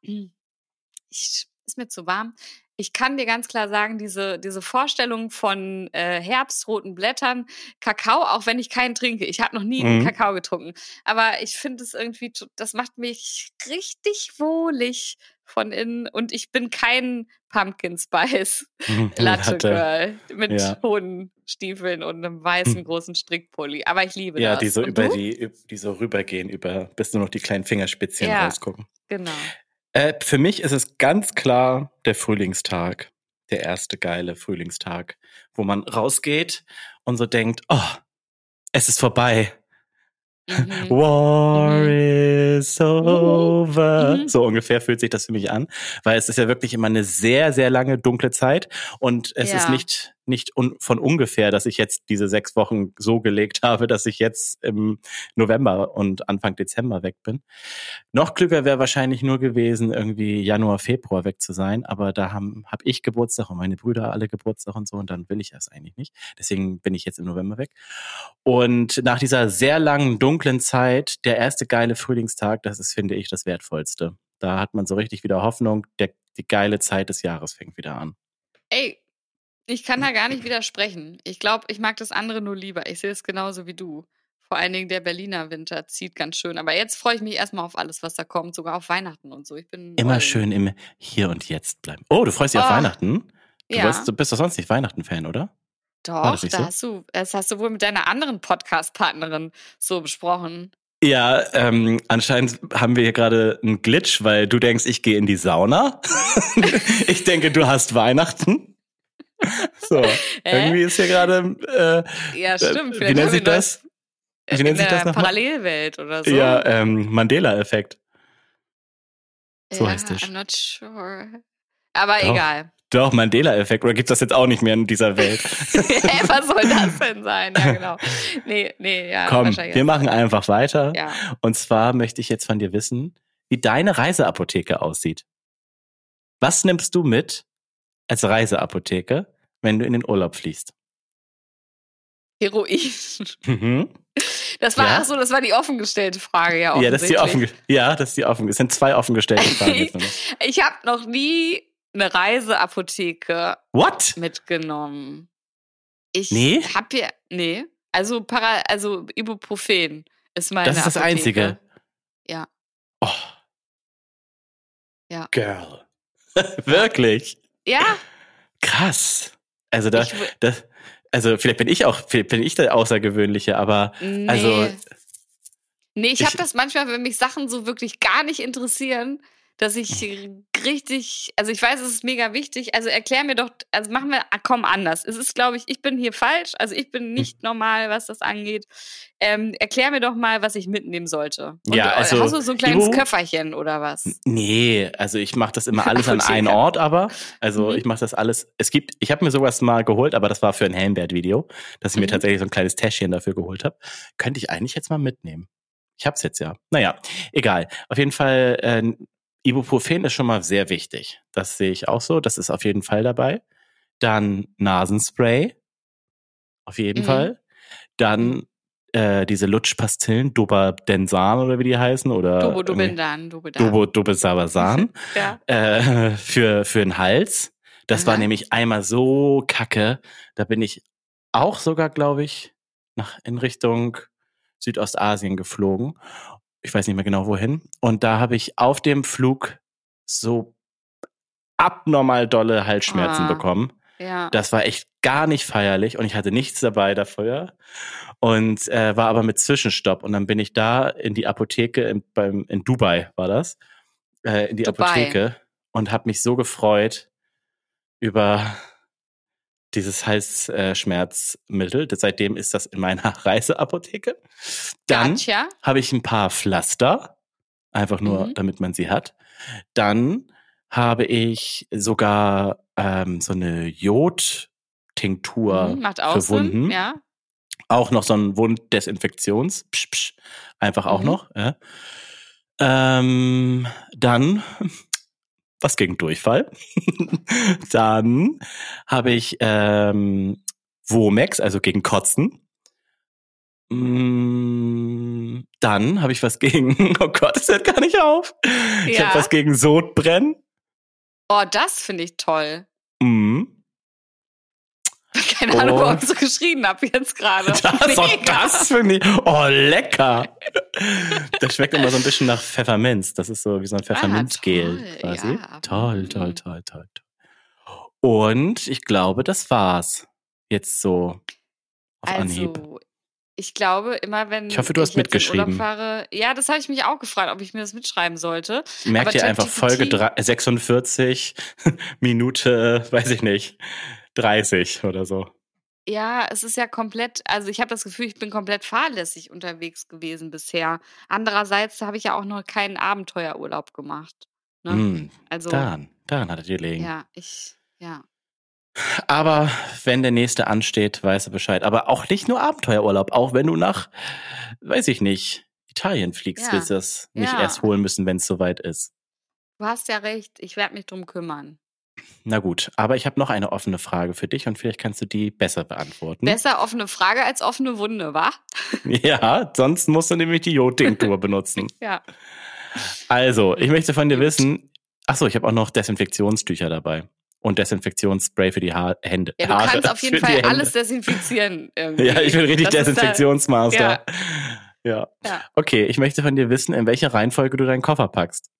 ich, ist mir zu warm. Ich kann dir ganz klar sagen, diese, diese Vorstellung von äh, herbstroten Blättern, Kakao, auch wenn ich keinen trinke. Ich habe noch nie einen Mhm. Kakao getrunken. Aber ich finde es irgendwie, to- das macht mich richtig wohlig von innen. Und ich bin kein Pumpkin Spice Mhm. Latte Latte. Girl mit Ja. hohen Stiefeln und einem weißen Hm. großen Strickpulli. Aber ich liebe Ja, das. die so Und über du? die, die so rübergehen, über, bis nur noch die kleinen Fingerspitzchen Ja. rausgucken. Genau. Äh, für mich ist es ganz klar der Frühlingstag. Der erste geile Frühlingstag, wo man rausgeht und so denkt, oh, es ist vorbei. Mhm. War Mhm. is over. Mhm. So ungefähr fühlt sich das für mich an, weil es ist ja wirklich immer eine sehr, sehr lange dunkle Zeit und es Ja. ist nicht, nicht un von ungefähr, dass ich jetzt diese sechs Wochen so gelegt habe, dass ich jetzt im November und Anfang Dezember weg bin. Noch klüger wäre wahrscheinlich nur gewesen, irgendwie Januar, Februar weg zu sein, aber da haben hab ich Geburtstag und meine Brüder alle Geburtstag und so und dann will ich das eigentlich nicht. Deswegen bin ich jetzt im November weg. Und nach dieser sehr langen, dunklen Zeit, der erste geile Frühlingstag, das ist, finde ich, das Wertvollste. Da hat man so richtig wieder Hoffnung, der, die geile Zeit des Jahres fängt wieder an. Ey, ich kann da gar nicht widersprechen. Ich glaube, ich mag das andere nur lieber. Ich sehe es genauso wie du. Vor allen Dingen der Berliner Winter zieht ganz schön. Aber jetzt freue ich mich erstmal auf alles, was da kommt, sogar auf Weihnachten und so. Ich bin Immer all in. schön im Hier und Jetzt bleiben. Oh, du freust dich auf Oh, Weihnachten? Du, ja. weißt, du bist doch sonst nicht Weihnachten-Fan, oder? War Doch, das nicht da so? hast du, das hast du wohl mit deiner anderen Podcast-Partnerin so besprochen. Ja, ähm, anscheinend haben wir hier gerade einen Glitch, weil du denkst, ich gehe in die Sauna. Ich denke, du hast Weihnachten. So, irgendwie ist hier gerade, äh, Ja, stimmt. wie Vielleicht nennt haben sich wir das? neues- Wie nennt in sich das der nochmal? Parallelwelt oder so. Ja, ähm, Mandela-Effekt. So Ja, heißt es. I'm not sure. Aber Doch. egal. Doch, Mandela-Effekt. Oder gibt's das jetzt auch nicht mehr in dieser Welt? Hä, was soll das denn sein? Ja, genau. Nee, nee, ja. Komm, wahrscheinlich wir jetzt. machen einfach weiter. Ja. Und zwar möchte ich jetzt von dir wissen, wie deine Reiseapotheke aussieht. Was nimmst du mit als Reiseapotheke, wenn du in den Urlaub fliegst? Heroin. Mhm. Das war, Ja. ach so, das war die offengestellte Frage, ja, Ja, das ist die offensichtlich. offen. Ja, das ist die offen. Es sind zwei offengestellte Fragen. jetzt noch. Ich habe noch nie eine Reiseapotheke What? mitgenommen. Ich Nee? hab ja, nee, also Para, also Ibuprofen ist meine Das ist das Apotheke. Einzige. Ja. Oh. Ja. Girl. Wirklich? Ja, Krass. Also da, Ich w- das, also vielleicht bin ich auch, vielleicht bin ich der Außergewöhnliche, aber nee. also Nee, ich Ich- habe das manchmal, wenn mich Sachen so wirklich gar nicht interessieren, dass ich richtig, also ich weiß, es ist mega wichtig, also erklär mir doch, also machen wir, ah, komm, anders. Es ist, glaube ich, ich bin hier falsch, also ich bin nicht normal, was das angeht. Ähm, erklär mir doch mal, was ich mitnehmen sollte. Und, Ja, also, hast du so ein kleines Ibu- Köfferchen oder was? nee, also ich mache das immer alles an Apotheke. einen Ort, aber also Mhm. ich mache das alles. Es gibt, ich habe mir sowas mal geholt, aber das war für ein Helmbert-Video, dass ich mir Mhm. tatsächlich so ein kleines Täschchen dafür geholt habe. Könnte ich eigentlich jetzt mal mitnehmen. Ich hab's jetzt ja. Naja, egal. Auf jeden Fall, äh, Ibuprofen ist schon mal sehr wichtig. Das sehe ich auch so. Das ist auf jeden Fall dabei. Dann Nasenspray. Auf jeden Mhm. Fall. Dann äh, diese Lutschpastillen, Dobadensan oder wie die heißen. Oder Dobo, irgendwie- Dobendan, Dobedan. Dobo, Dobesabasan. Ja. äh, für, für den Hals. Das war Aha. nämlich einmal so kacke. Da bin ich auch sogar, glaube ich, nach, in Richtung Südostasien geflogen. Ich weiß nicht mehr genau wohin. Und da habe ich auf dem Flug so abnormal dolle Halsschmerzen Ah. bekommen. Ja. Das war echt gar nicht feierlich und ich hatte nichts dabei dafür und äh, war aber mit Zwischenstopp und dann bin ich da in die Apotheke in, beim, in Dubai war das, äh, in die Dubai. Apotheke und habe mich so gefreut über dieses Halsschmerzmittel. Seitdem ist das in meiner Reiseapotheke. Dann Gotcha. habe ich ein paar Pflaster, einfach nur, Mhm. damit man sie hat. Dann habe ich sogar ähm, so eine Jodtinktur Mhm, macht auch für Sinn, Wunden. ja. Auch noch so ein Wunddesinfektions. Psch, psch, einfach auch Mhm. noch. Ja. Ähm, dann was gegen Durchfall. Dann habe ich ähm, Womex, also gegen Kotzen. Mm, Dann habe ich was gegen, oh Gott, das hört gar nicht auf. Ich Ja. habe was gegen Sodbrennen. Oh, das finde ich toll. Mm. Keine Ahnung, Oh. warum ich so geschrien habe jetzt gerade. Das, oh, Mega. das finde ich, oh, lecker. Das schmeckt immer so ein bisschen nach Pfefferminz. Das ist so wie so ein Pfefferminzgel toll, quasi. ja. Toll, Mm. toll, toll, toll. Und ich glaube, das war's. Jetzt so auf Anhieb. Also, ich glaube, immer wenn Ich hoffe, du hast ich jetzt in Urlaub mitgeschrieben. fahre, ja, das habe ich mich auch gefragt, ob ich mir das mitschreiben sollte. Merkt aber ihr einfach ChatGPT Folge drei- sechsundvierzig, Minute, weiß ich nicht, dreißig oder so. Ja, es ist ja komplett, also ich habe das Gefühl, ich bin komplett fahrlässig unterwegs gewesen bisher. Andererseits habe ich ja auch noch keinen Abenteuerurlaub gemacht. Ne? Hm, Also, daran, daran hattet ihr liegen. ja, ich, ja. Aber wenn der nächste ansteht, weißt du Bescheid. Aber auch nicht nur Abenteuerurlaub. Auch wenn du nach, weiß ich nicht, Italien fliegst, Ja. willst du das nicht Ja. erst holen müssen, wenn es soweit ist. Du hast ja recht, ich werde mich drum kümmern. Na gut, aber ich habe noch eine offene Frage für dich und vielleicht kannst du die besser beantworten. Besser offene Frage als offene Wunde, wa? Ja, sonst musst du nämlich die Jodtinktur benutzen. Ja. Also, ich möchte von dir Gut. wissen, ach so, ich habe auch noch Desinfektionstücher dabei und Desinfektionsspray für die ha Hände. Ja, du Haare, kannst auf jeden für die Fall Hände. alles desinfizieren irgendwie. Ja, ich bin richtig Das ist da- Desinfektionsmaster. Ja. Ja. Ja. Okay, ich möchte von dir wissen, in welcher Reihenfolge du deinen Koffer packst.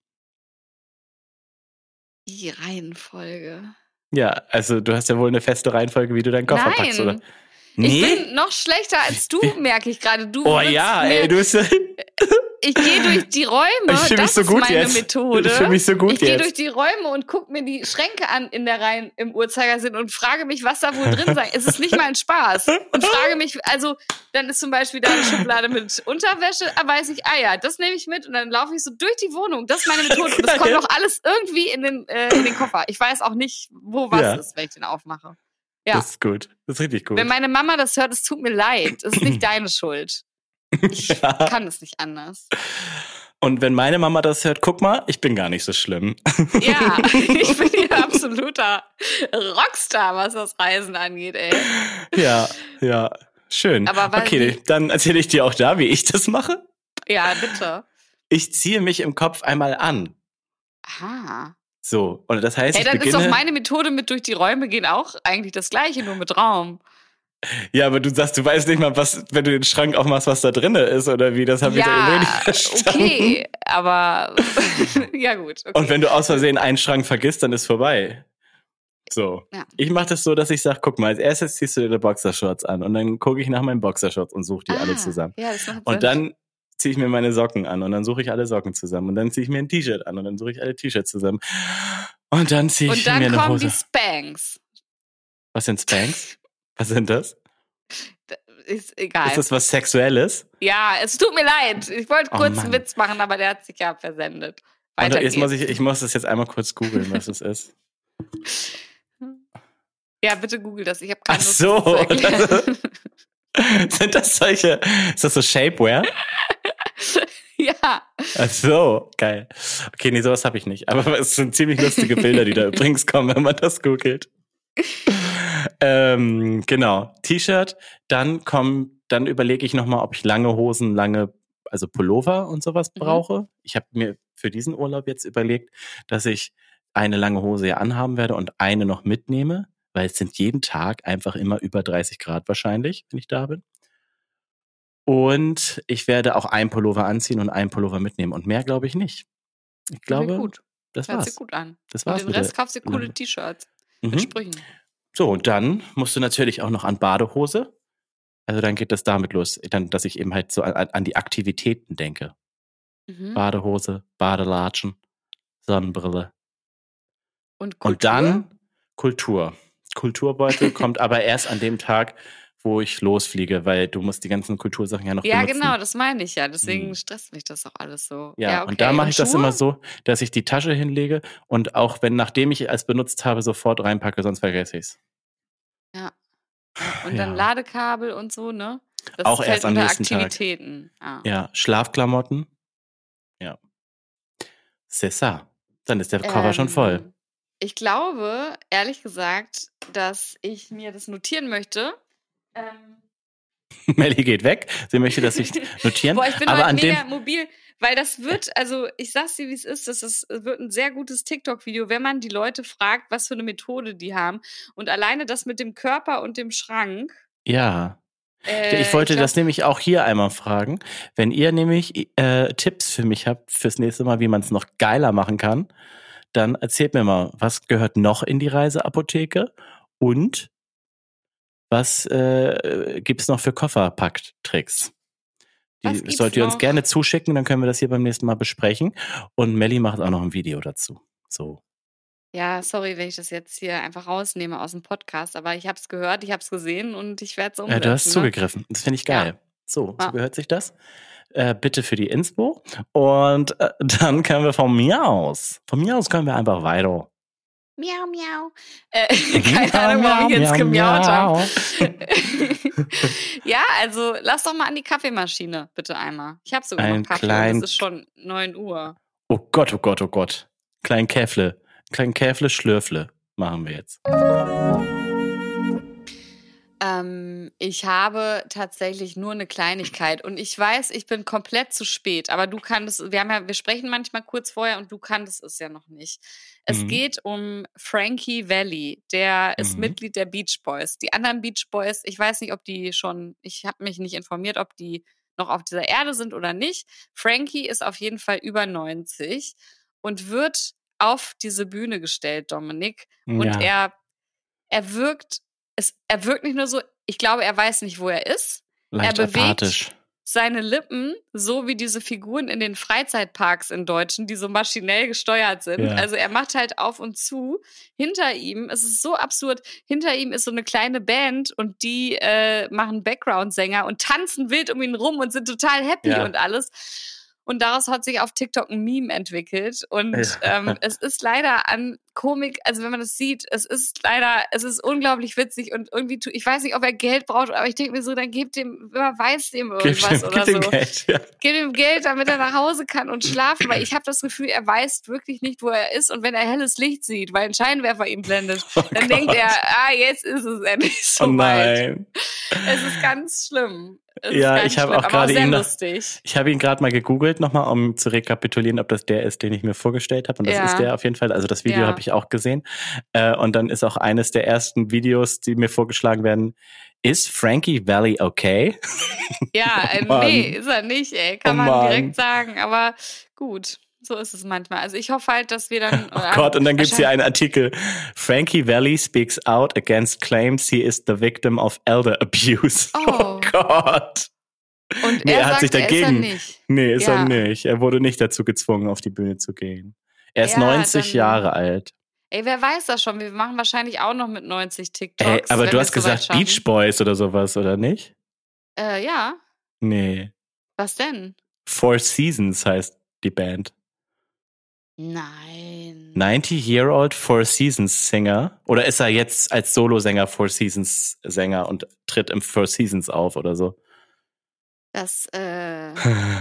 Die Reihenfolge. Ja, also du hast ja wohl eine feste Reihenfolge, wie du deinen Koffer Nein. packst, oder? Ich bin noch schlechter als du, Wie- merke ich gerade. Du Oh würdest ja, mir, ey, du bist. Ich gehe durch die Räume, Ich fühl mich das so ist gut meine jetzt. Methode. Ich fühl mich so gut ich gehe jetzt. durch die Räume und gucke mir die Schränke an in der Reihen im Uhrzeigersinn und frage mich, was da wohl drin sei. Es ist nicht mal ein Spaß. Und frage mich, also dann ist zum Beispiel da eine Schublade mit Unterwäsche, da weiß ich, ah ja, das nehme ich mit und dann laufe ich so durch die Wohnung. Das ist meine Methode. Und das kommt Geil. auch alles irgendwie in den, äh, in den Koffer. Ich weiß auch nicht, wo was Ja. ist, wenn ich den aufmache. Ja. Das ist gut. Das ist richtig gut. Wenn meine Mama das hört, es tut mir leid. Es ist nicht deine Schuld. Ich Ja. kann es nicht anders. Und wenn meine Mama das hört, guck mal, ich bin gar nicht so schlimm. Ja, ich bin hier absoluter Rockstar, was das Reisen angeht, ey. Ja, ja. schön. Aber weil okay, die- dann erzähle ich dir auch da, wie ich das mache. Ja, bitte. Ich ziehe mich im Kopf einmal an. Aha. So, und das heißt, Hey, ich dann beginne... ist doch meine Methode mit durch die Räume gehen auch eigentlich das Gleiche, nur mit Raum. Ja, aber du sagst, du weißt nicht mal, was, wenn du den Schrank aufmachst, was da drin ist, oder wie, das habe ich da irgendwie nicht verstanden. Okay, aber ja gut. Okay. Und wenn du aus Versehen einen Schrank vergisst, dann ist vorbei. So. Ja. Ich mache das so, dass ich sage, guck mal, als erstes ziehst du dir Boxershorts an und dann gucke ich nach meinen Boxershorts und suche die ah, alle zusammen. Ja, das macht Und Sinn. dann ziehe ich mir meine Socken an und dann suche ich alle Socken zusammen und dann ziehe ich mir ein T-Shirt an und dann suche ich alle T-Shirts zusammen. Und dann ziehe ich Und dann mir eine kommen Hose. die Spanks. Was sind Spanks? Was sind das? Ist egal. Ist das was Sexuelles? Ja, es tut mir leid. Ich wollte Oh, kurz Mann. einen Witz machen, aber der hat sich ja versendet. Und Weiter jetzt muss geht's. ich, ich muss das jetzt einmal kurz googeln, was das ist. Ja, bitte google das. Ich habe keine Ach Lust, so, das zu erklären. Sind das solche, ist das so Shapewear? Ja. Ach so, geil. Okay, nee, sowas habe ich nicht. Aber es sind ziemlich lustige Bilder, die da übrigens kommen, wenn man das googelt. ähm, genau, T-Shirt, dann kommen, dann überlege ich nochmal, ob ich lange Hosen, lange, also Pullover und sowas Mhm. brauche. Ich habe mir für diesen Urlaub jetzt überlegt, dass ich eine lange Hose ja anhaben werde und eine noch mitnehme, weil es sind jeden Tag einfach immer über dreißig Grad wahrscheinlich, wenn ich da bin. Und ich werde auch einen Pullover anziehen und einen Pullover mitnehmen und mehr glaube ich nicht. Ich glaube, Klingt gut. das Hört war's. sich gut an. Das Und war's den mit Rest der kaufst du coole langen- T-Shirts Mhm. mit Sprüchen. So, und dann musst du natürlich auch noch an Badehose. Also dann geht das damit los, dann, dass ich eben halt so an, an die Aktivitäten denke. Mhm. Badehose, Badelatschen, Sonnenbrille. Und Kultur? Und dann Kultur. Kulturbeutel kommt aber erst an dem Tag, wo ich losfliege, weil du musst die ganzen Kultursachen ja noch Ja, benutzen. genau, das meine ich ja. Deswegen Mhm. stresst mich das auch alles so. Ja, okay. und da mache ich das Schuhe? immer so, dass ich die Tasche hinlege und auch wenn, nachdem ich es benutzt habe, sofort reinpacke, sonst vergesse ich es. Ja. Und dann Ja. Ladekabel und so, ne? Das Auch fällt erst am unter nächsten Tag. Aktivitäten. Ah. Ja, Schlafklamotten. Ja. C'est ça. Dann ist der Koffer schon voll. Ähm, Ich glaube, ehrlich gesagt, dass ich mir das notieren möchte. Ähm, Melli geht weg. Sie möchte, dass ich notieren. Boah, ich bin aber heute an mega dem, mobil, weil das wird, also ich sag's dir, wie es ist, das ist, wird ein sehr gutes TikTok-Video, wenn man die Leute fragt, was für eine Methode die haben. Und alleine das mit dem Körper und dem Schrank. ja. Äh, Ich wollte glaub, das nämlich auch hier einmal fragen. Wenn ihr nämlich äh, Tipps für mich habt fürs nächste Mal, wie man es noch geiler machen kann, dann erzählt mir mal, was gehört noch in die Reiseapotheke und was äh, gibt's noch für Kofferpacktricks? Was Die gibt's sollt ihr uns noch? gerne zuschicken, dann können wir das hier beim nächsten Mal besprechen. Und Melli macht auch noch ein Video dazu. So. Ja, sorry, wenn ich das jetzt hier einfach rausnehme aus dem Podcast, aber ich habe es gehört, ich habe es gesehen und ich werde es Ja, umsetzen. du hast ne? zugegriffen. Das finde ich geil. So, Ja. so gehört sich das. Äh, bitte für die Inspo. Und äh, dann können wir von mir aus, von mir aus können wir einfach weiter. Miau, miau. Äh, keine Ahnung, warum ich jetzt Miau, gemiaut miau. habe. Ja, also lass doch mal an die Kaffeemaschine, bitte einmal. Ich habe sogar Ein noch Kaffee klein- und es ist schon neun Uhr. Oh Gott, oh Gott, oh Gott. Klein Käfle. Klein Käfle, Schlürfle machen wir jetzt. Ähm, ich habe tatsächlich nur eine Kleinigkeit und ich weiß, ich bin komplett zu spät, aber du kanntest, wir haben ja, wir sprechen manchmal kurz vorher und du kanntest es ja noch nicht. Es Mhm. geht um Frankie Valli, der ist Mhm. Mitglied der Beach Boys. Die anderen Beach Boys, ich weiß nicht, ob die schon, ich habe mich nicht informiert, ob die noch auf dieser Erde sind oder nicht. Frankie ist auf jeden Fall über neunzig und wird auf diese Bühne gestellt, Dominik. Und ja. er, er wirkt, es, er wirkt nicht nur so, ich glaube, er weiß nicht, wo er ist. Leicht er bewegt apathisch. seine Lippen so wie diese Figuren in den Freizeitparks in Deutschen, die so maschinell gesteuert sind. Ja. Also er macht halt auf und zu. Hinter ihm, es ist so absurd, hinter ihm ist so eine kleine Band und die äh, machen Background-Sänger und tanzen wild um ihn rum und sind total happy Ja. und alles. und daraus hat sich auf TikTok ein Meme entwickelt und ähm, es ist leider an Komik, also wenn man das sieht, es ist leider, es ist unglaublich witzig und irgendwie, tu, ich weiß nicht, ob er Geld braucht, aber ich denke mir so, dann gebt dem, überweist dem irgendwas gib, oder gib so. Dem Geld, ja. Gib ihm Geld, damit er nach Hause kann und schlafen, weil ich habe das Gefühl, er weiß wirklich nicht, wo er ist und wenn er helles Licht sieht, weil ein Scheinwerfer ihn blendet, oh dann Gott. denkt er, ah, jetzt ist es endlich so oh nein. weit. Es ist ganz schlimm. Es ja, ich habe auch gerade ihn, noch, lustig. ich habe ihn gerade mal gegoogelt nochmal, um zu rekapitulieren, ob das der ist, den ich mir vorgestellt habe. Und das ja. ist der auf jeden Fall. Also das Video ja. habe ich auch gesehen. Äh, und dann ist auch eines der ersten Videos, die mir vorgeschlagen werden, ist Frankie Valli okay? Ja, äh, oh nee, ist er nicht, ey. Kann oh man Mann. direkt sagen. Aber gut. So ist es manchmal. Also ich hoffe halt, dass wir dann... Oh Gott, und dann gibt's hier einen Artikel. Frankie Valli speaks out against claims he is the victim of elder abuse. Oh, oh Gott. Und nee, er, er hat sagt, sich dagegen... Er ist er nicht. Nee, ist ja. er nicht. Er wurde nicht dazu gezwungen, auf die Bühne zu gehen. Er ist ja, neunzig dann, Jahre alt. Ey, wer weiß das schon? Wir machen wahrscheinlich auch noch mit neunzig TikToks. Ey, aber du hast gesagt schaffen. Beach Boys oder sowas, oder nicht? Äh, ja. Nee. Was denn? Four Seasons heißt die Band. Nein. ninety-year-old Four Seasons Singer? Oder ist er jetzt als Solosänger Four Seasons Sänger und tritt im Four Seasons auf oder so? Das, äh...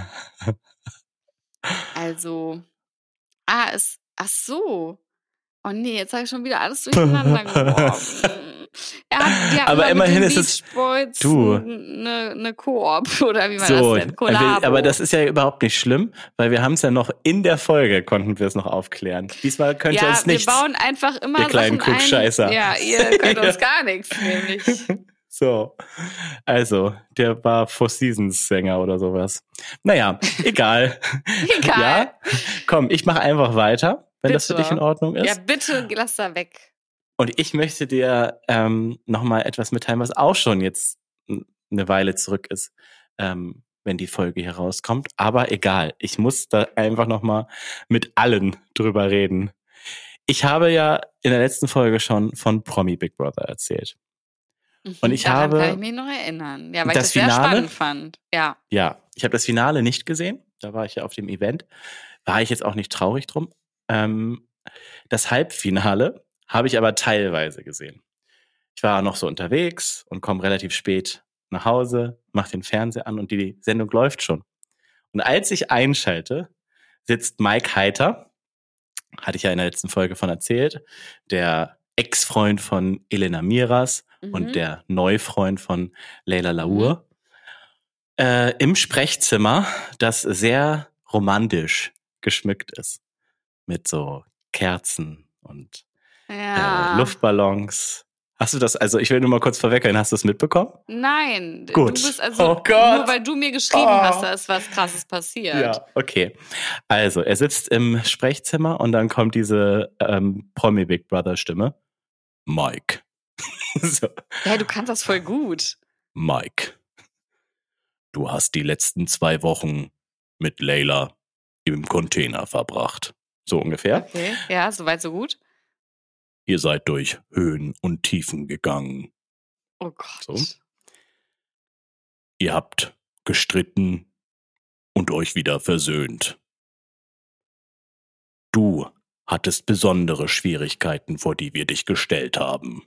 also... Ah, es... Ach so. Oh nee, jetzt habe ich schon wieder alles durcheinander geworfen. Er hat, die aber immerhin ist es du eine, eine Koop oder wie man so, das nennt. Kollabo. Aber das ist ja überhaupt nicht schlimm, weil wir haben es ja noch in der Folge, konnten wir es noch aufklären. Diesmal könnt ja, ihr uns nichts. Wir bauen einfach immer ihr kleinen Sachen Klugscheißer. ein. Ja, ihr könnt uns gar nichts, nämlich. So, also, der war Four Seasons Sänger oder sowas. Naja, egal. Egal. Ja, komm, ich mache einfach weiter, wenn bitte. das für dich in Ordnung ist. Ja, bitte, lass da weg. Und ich möchte dir ähm, nochmal etwas mitteilen, was auch schon jetzt eine Weile zurück ist, ähm, wenn die Folge hier rauskommt. Aber egal, ich muss da einfach nochmal mit allen drüber reden. Ich habe ja in der letzten Folge schon von Promi Big Brother erzählt. Und ich Daran habe kann ich mich noch erinnern. Ja, weil das ich das Finale, sehr spannend fand. Ja, ja, ich habe das Finale nicht gesehen. Da war ich ja auf dem Event. War ich jetzt auch nicht traurig drum. Ähm, das Halbfinale habe ich aber teilweise gesehen. Ich war noch so unterwegs und komme relativ spät nach Hause, mache den Fernseher an und die Sendung läuft schon. Und als ich einschalte, sitzt Mike Heiter, hatte ich ja in der letzten Folge von erzählt, der Ex-Freund von Elena Miras mhm. und der Neufreund von Leila Laour, mhm. äh, im Sprechzimmer, das sehr romantisch geschmückt ist. Mit so Kerzen und ja. äh, Luftballons. Hast du das, also ich will nur mal kurz vorweggeln, hast du es mitbekommen? Nein. Gut. Du bist also, oh Gott. nur weil du mir geschrieben oh. hast, da ist was Krasses passiert. Ja, okay. Also, er sitzt im Sprechzimmer und dann kommt diese ähm, Promi Big Brother Stimme. Mike. so. Ja, du kannst das voll gut. Mike, du hast die letzten zwei Wochen mit Leila im Container verbracht. So ungefähr. Okay, ja, soweit so gut. Ihr seid durch Höhen und Tiefen gegangen. Oh Gott. So. Ihr habt gestritten und euch wieder versöhnt. Du hattest besondere Schwierigkeiten, vor die wir dich gestellt haben.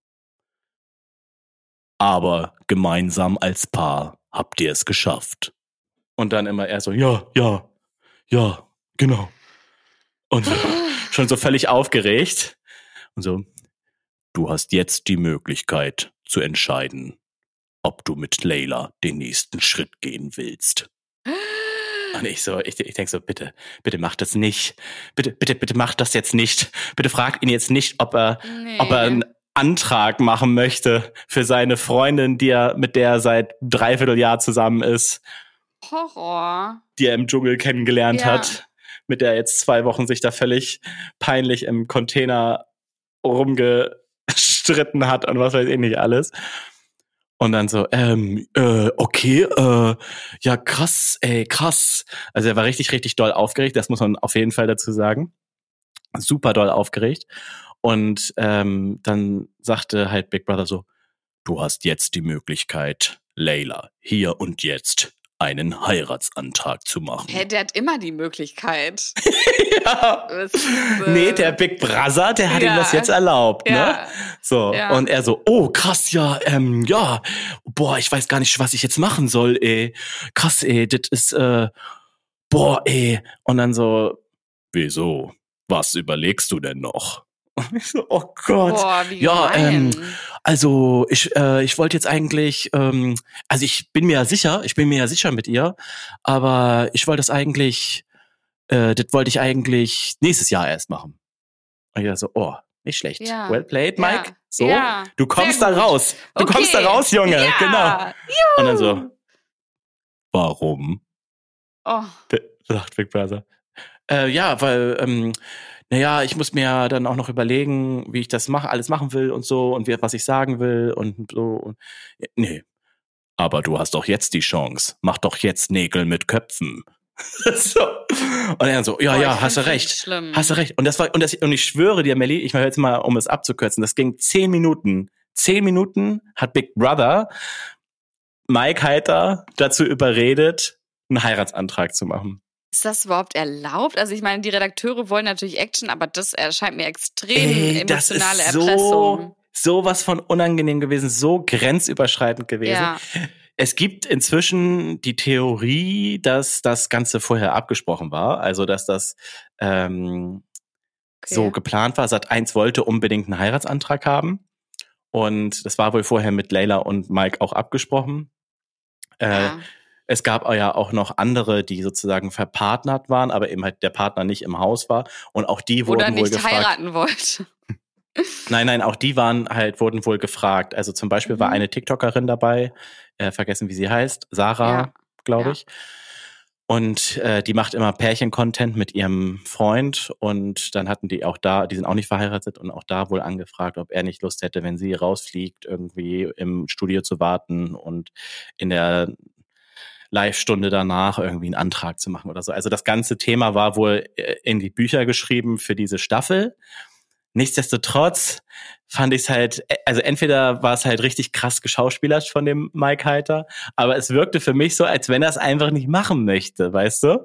Aber gemeinsam als Paar habt ihr es geschafft. Und dann immer er so, ja, ja, ja, genau. Und schon so völlig aufgeregt. Und so, du hast jetzt die Möglichkeit zu entscheiden, ob du mit Leila den nächsten Schritt gehen willst. Und ich so, ich, ich denke so, bitte, bitte mach das nicht. Bitte, bitte, bitte mach das jetzt nicht. Bitte frag ihn jetzt nicht, ob er, nee. ob er einen Antrag machen möchte für seine Freundin, die er, mit der er seit dreiviertel Jahr zusammen ist. Horror. Die er im Dschungel kennengelernt ja. hat. Mit der er jetzt zwei Wochen sich da völlig peinlich im Container rumgestritten hat und was weiß ich nicht alles. Und dann so, ähm, äh, okay, äh, ja krass, ey, krass. Also er war richtig, richtig doll aufgeregt, das muss man auf jeden Fall dazu sagen. Super doll aufgeregt. Und ähm, dann sagte halt Big Brother so, du hast jetzt die Möglichkeit, Leila, hier und jetzt einen Heiratsantrag zu machen. Hä, der hat immer die Möglichkeit. ja. Das ist, äh, nee, der Big Brother, der hat ja. ihm das jetzt erlaubt, ja. ne? So, ja. und er so, oh, krass, ja, ähm, ja, boah, ich weiß gar nicht, was ich jetzt machen soll, ey. Krass, ey, das ist, äh, boah, ey. Und dann so, wieso? Was überlegst du denn noch? Und ich so, oh Gott. Boah, wie ja, gemein. ähm, also ich, äh, ich wollte jetzt eigentlich, ähm, also ich bin mir ja sicher, ich bin mir ja sicher mit ihr, aber ich wollte das eigentlich, äh, das wollte ich eigentlich nächstes Jahr erst machen. Und ich so, oh, nicht schlecht. Ja. Well played, Mike. Ja. So, Ja. du kommst Sehr da gut. raus. Du Okay. kommst da raus, Junge. Ja. Genau. Juhu. Und dann so, warum? Oh. Sagt Big Brother. Äh, ja, weil, ähm, naja, ich muss mir dann auch noch überlegen, wie ich das mache, alles machen will und so und wie, was ich sagen will und so. Und, nee. Aber du hast doch jetzt die Chance. Mach doch jetzt Nägel mit Köpfen. so. Und er so, ja, Boah, ja, ich hast du find's recht. richtig schlimm. Hast du recht. Und das war, und das, und ich schwöre dir, Melli, ich mache jetzt mal, um es abzukürzen, das ging zehn Minuten. Zehn Minuten hat Big Brother Mike Heiter dazu überredet, einen Heiratsantrag zu machen. Ist das überhaupt erlaubt? Also ich meine, die Redakteure wollen natürlich Action, aber das erscheint mir extrem Ey, das emotionale ist so, Erpressung. so was von unangenehm gewesen, so grenzüberschreitend gewesen. Ja. Es gibt inzwischen die Theorie, dass das Ganze vorher abgesprochen war, also dass das ähm, Okay. so geplant war. Sat eins wollte unbedingt einen Heiratsantrag haben und das war wohl vorher mit Layla und Mike auch abgesprochen. Äh, Ja. Es gab ja auch noch andere, die sozusagen verpartnert waren, aber eben halt der Partner nicht im Haus war. Und auch die wurden Oder wohl nicht gefragt. heiraten wollte. Nein, nein, auch die waren halt, wurden wohl gefragt. Also zum Beispiel Mhm. war eine TikTokerin dabei, äh, vergessen wie sie heißt, Sarah, Ja. glaube Ja. ich. Und äh, die macht immer Pärchen-Content mit ihrem Freund und dann hatten die auch da, die sind auch nicht verheiratet und auch da wohl angefragt, ob er nicht Lust hätte, wenn sie rausfliegt, irgendwie im Studio zu warten und in der Live-Stunde danach irgendwie einen Antrag zu machen oder so. Also das ganze Thema war wohl in die Bücher geschrieben für diese Staffel. Nichtsdestotrotz fand ich es halt, also entweder war es halt richtig krass geschauspielert von dem Mike Heiter, aber es wirkte für mich so, als wenn er es einfach nicht machen möchte, weißt du?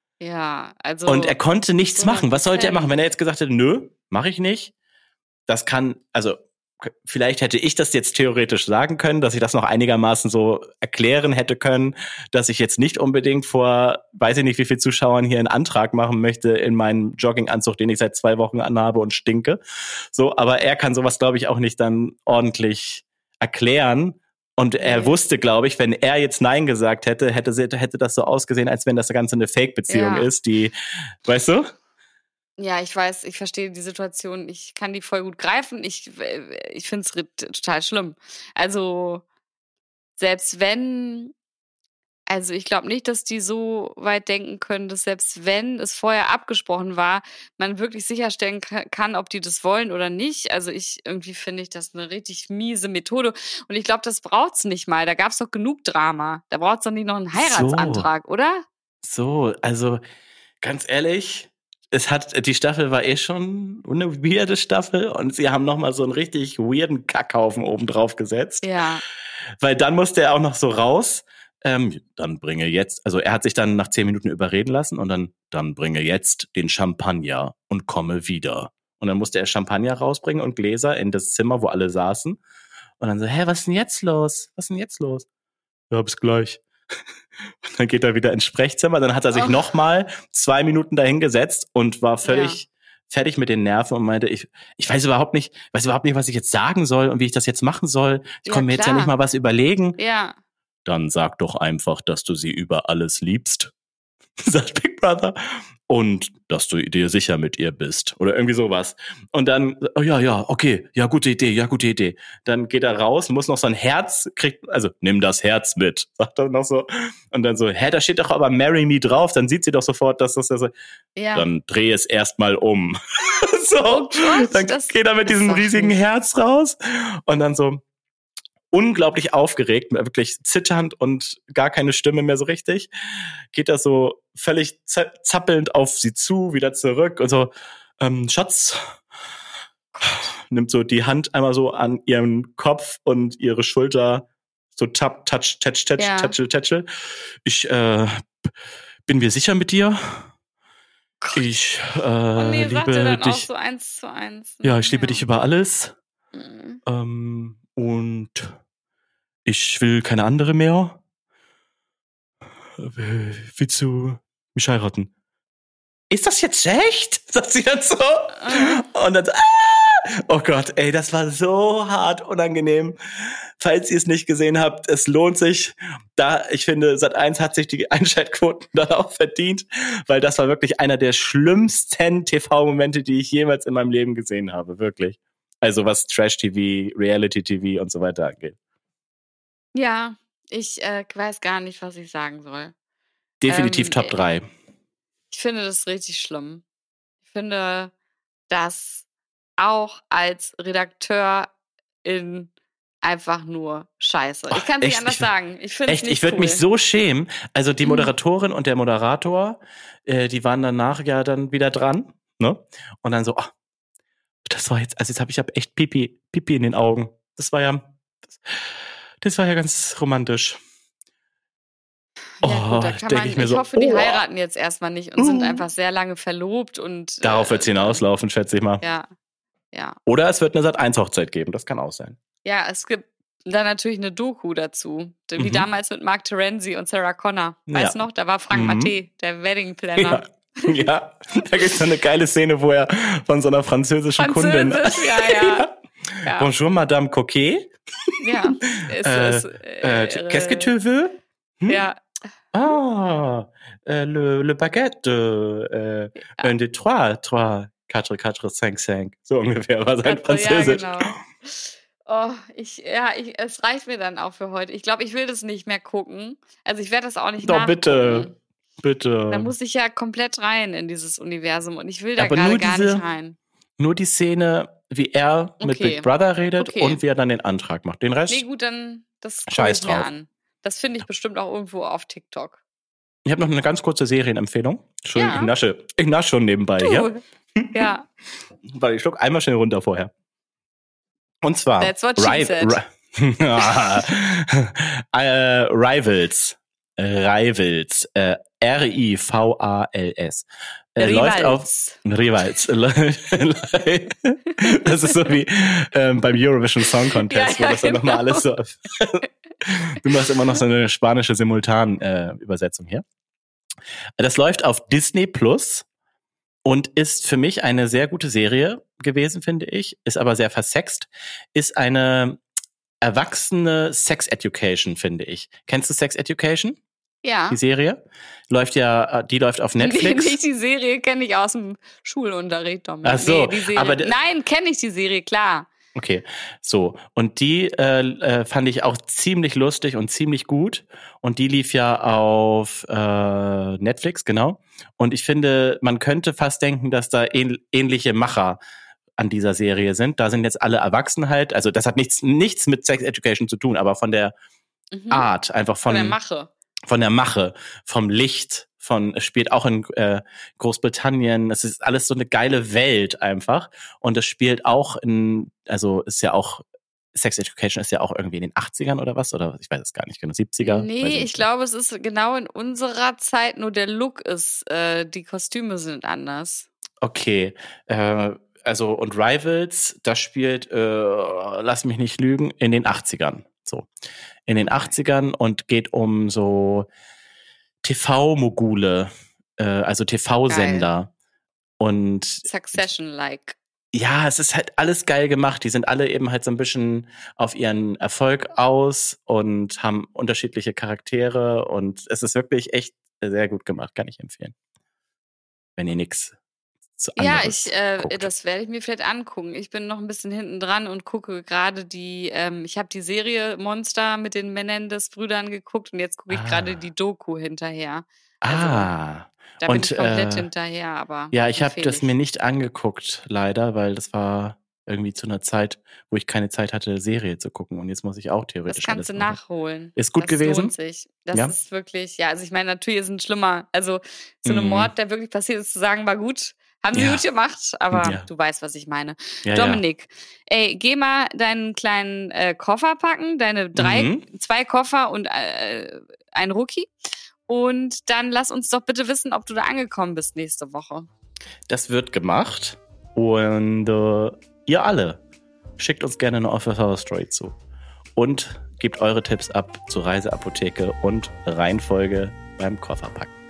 Ja, also. Und er konnte nichts hundert machen. Was sollte er Prozent. machen, wenn er jetzt gesagt hätte, nö, mache ich nicht? Das kann, also vielleicht hätte ich das jetzt theoretisch sagen können, dass ich das noch einigermaßen so erklären hätte können, dass ich jetzt nicht unbedingt vor, weiß ich nicht, wie viel Zuschauern hier einen Antrag machen möchte in meinem Jogginganzug, den ich seit zwei Wochen anhabe und stinke. So, aber er kann sowas, glaube ich, auch nicht dann ordentlich erklären. Und er Nee. wusste, glaube ich, wenn er jetzt Nein gesagt hätte, hätte, sie- hätte das so ausgesehen, als wenn das Ganze eine Fake-Beziehung Ja. ist, die, weißt du? Ja, ich weiß, ich verstehe die Situation. Ich kann die voll gut greifen. Ich, ich finde es total schlimm. Also, selbst wenn, also ich glaube nicht, dass die so weit denken können, dass selbst wenn es vorher abgesprochen war, man wirklich sicherstellen ka- kann, ob die das wollen oder nicht. Also ich, irgendwie finde ich das eine richtig miese Methode. Und ich glaube, das braucht's nicht mal. Da gab's doch genug Drama. Da braucht's doch nicht noch einen Heiratsantrag, oder? So, also ganz ehrlich, es hat, die Staffel war eh schon eine weirde Staffel und sie haben nochmal so einen richtig weirden Kackhaufen oben drauf gesetzt. Ja. Weil dann musste er auch noch so raus, ähm, dann bringe jetzt, also er hat sich dann nach zehn Minuten überreden lassen und dann, dann bringe jetzt den Champagner und komme wieder. Und dann musste er Champagner rausbringen und Gläser in das Zimmer, wo alle saßen. Und dann so, hä, was ist denn jetzt los? Was ist denn jetzt los? Ja, bis gleich. Und dann geht er wieder ins Sprechzimmer. Dann hat er sich Ach. nochmal zwei Minuten dahingesetzt und war völlig fertig mit den Nerven und meinte, ich, ich weiß überhaupt nicht, weiß überhaupt nicht, was ich jetzt sagen soll und wie ich das jetzt machen soll. Ich Ja, konnte mir jetzt ja klar. nicht mal was überlegen. Ja. Dann sag doch einfach, dass du sie über alles liebst, sagt Big Brother. Und dass du dir sicher mit ihr bist. Oder irgendwie sowas. Und dann, oh ja, ja, okay, ja, gute Idee, ja, gute Idee. Dann geht er raus, muss noch so ein Herz, kriegt, also nimm das Herz mit, sagt er noch so. Und dann so, hä, da steht doch aber Marry Me drauf. Dann sieht sie doch sofort, dass das ja so, Ja. dann dreh es erstmal um. so, Oh Gott, dann das- geht er mit das diesem sag riesigen ich. Herz raus. Und dann so, unglaublich aufgeregt, wirklich zitternd und gar keine Stimme mehr so richtig, geht er so völlig za- zappelnd auf sie zu, wieder zurück und so, ähm, Schatz, nimmt so die Hand einmal so an ihren Kopf und ihre Schulter So tap, touch, touch, touch, Ja. touch, touch. Ich äh, bin mir sicher mit dir. Gott. Ich äh, Und nee, sagt er liebe dann auch dich. so eins zu eins. Ja, ich liebe Ja. dich über alles. Mhm. Ähm, und ich will keine andere mehr. Äh, Willst du mich heiraten? Ist das jetzt echt? Sagt sie dann so. Ah. Und dann so, ah! Oh Gott, ey, das war so hart unangenehm. Falls ihr es nicht gesehen habt, es lohnt sich. Da, ich finde, Sat eins hat sich die Einschaltquoten dann auch verdient, weil das war wirklich einer der schlimmsten T V-Momente, die ich jemals in meinem Leben gesehen habe, wirklich. Also was Trash-T V, Reality-T V und so weiter angeht. Ja, ich äh, weiß gar nicht, was ich sagen soll. Definitiv Ähm, Top drei. Ich finde das richtig schlimm. Ich finde das auch als Redakteurin einfach nur scheiße. Ich kann es nicht echt? anders Ich- sagen. Ich finde es Echt, nicht ich würde cool. mich so schämen. Also die Mhm. Moderatorin und der Moderator, äh, die waren danach ja dann wieder dran, ne? Und dann so, oh, das war jetzt, also jetzt habe ich hab echt Pipi, Pipi in den Augen. Das war ja, das, das war ja ganz romantisch. Ja, gut, da Oh, kann denk man, ich ich, mir so, hoffe, die oh. heiraten jetzt erstmal nicht und sind Uh. einfach sehr lange verlobt und Darauf wird es äh, hinauslaufen, schätze ich mal. Ja, ja. Oder es wird eine Sat eins Hochzeit geben, das kann auch sein. Ja, es gibt dann natürlich eine Doku dazu, wie Mhm. damals mit Mark Terenzi und Sarah Connor. Weißt du Ja. noch, da war Frank Mhm. Maté, der Wedding Planner. Ja. Ja, da gibt es eine geile Szene, wo er von so einer französischen Kundin. Französisch, ja, ja. Ja, Bonjour, Madame Coquet. ja. Es, Äh, es, äh, äh, Qu'est-ce que tu veux? Hm? Ja, Ah, äh, le, le baguette, äh, Ja. un, deux, trois, trois, quatre, quatre, cinq, cinq. So ungefähr war sein Französisch. Ja, genau. Oh, ich, ja, ich, es reicht mir dann auch für heute. Ich glaube, ich will das nicht mehr gucken. Also ich werde das auch nicht Doch, nachgucken. bitte, bitte. Da muss ich ja komplett rein in dieses Universum und ich will da Aber gerade nur gar diese- nicht rein. Nur die Szene, wie er mit Okay. Big Brother redet Okay. und wie er dann den Antrag macht. Den Rest, Nee, gut, dann das gucke Scheiß ich mir drauf. an. Das finde ich bestimmt auch irgendwo auf TikTok. ich habe noch eine ganz kurze Serienempfehlung. Entschuldigung, Ja. ich nasche, ich nasche schon nebenbei hier. Du, ja. Weil ich schluck einmal schnell runter vorher. Und zwar That's what she Ri- said. Ri- äh, Rivals. Rivals. Äh, R I V A L S. Äh, läuft auf Rivals. Rivals. Das ist so wie ähm, beim Eurovision Song Contest, Ja, ja, wo das dann nochmal genau. alles so. Du machst immer noch so eine spanische Simultan-Übersetzung hier. Das läuft auf Disney Plus und ist für mich eine sehr gute Serie gewesen, finde ich. Ist aber sehr versext. Ist eine erwachsene Sex Education, finde ich. Kennst du Sex Education? Ja. Die Serie? Läuft ja, die läuft auf Netflix. Nee, nicht die Serie kenne ich aus dem Schulunterricht, Dominik. Ach so, nee, die Serie. aber de- Nein, kenne ich die Serie, klar. Okay, so. Und die äh, äh, fand ich auch ziemlich lustig und ziemlich gut. Und die lief ja auf äh, Netflix, genau. Und ich finde, man könnte fast denken, dass da ähn- ähnliche Macher an dieser Serie sind. Da sind jetzt alle Erwachsen halt. Also das hat nichts, nichts mit Sex Education zu tun, aber von der Mhm. Art, einfach von, Von der Mache. von der Mache, vom Licht, von, es spielt auch in äh, Großbritannien. Es ist alles so eine geile Welt einfach. Und es spielt auch in, also ist ja auch, Sex Education ist ja auch irgendwie in den achtzigern oder was? Oder ich weiß es gar nicht genau, siebziger? Weiß Nee, nicht. ich glaube, es ist genau in unserer Zeit, nur der Look ist, äh, die Kostüme sind anders. Okay, äh, also und Rivals, das spielt, äh, lass mich nicht lügen, in den achtzigern. So. In den achtzigern und geht um so T V-Mogule, äh, also T V-Sender. Und Succession-like. ja, es ist halt alles geil gemacht. Die sind alle eben halt so ein bisschen auf ihren Erfolg aus und haben unterschiedliche Charaktere und es ist wirklich echt sehr gut gemacht, kann ich empfehlen. Wenn ihr nix zu Ja, anderes ich, äh, guckt. das werde ich mir vielleicht angucken. Ich bin noch ein bisschen hinten dran und gucke gerade die, ähm, ich habe die Serie Monster mit den Menendez-Brüdern geguckt und jetzt gucke ich Ah. gerade die Doku hinterher. Also, Ah, Da bin und, ich komplett äh, hinterher, aber ja, ich habe empfehle das ich. mir nicht angeguckt, leider, weil das war irgendwie zu einer Zeit, wo ich keine Zeit hatte, Serie zu gucken und jetzt muss ich auch Das theoretisch kannst du alles machen. nachholen. Ist gut das gewesen? lohnt sich. Das Ja? ist wirklich, ja, also ich meine, natürlich ist ein schlimmer, also zu einem Mhm. Mord, der wirklich passiert ist, zu sagen, war gut, Haben sie Ja. gut gemacht, aber Ja. du weißt, was ich meine. Ja, Dominik, ey, geh mal deinen kleinen äh, Koffer packen, deine drei, Mhm. zwei Koffer und äh, ein Rookie. Und dann lass uns doch bitte wissen, ob du da angekommen bist nächste Woche. Das wird gemacht. Und äh, ihr alle, schickt uns gerne eine Office-Story zu. Und gebt eure Tipps ab zur Reiseapotheke und Reihenfolge beim Kofferpacken.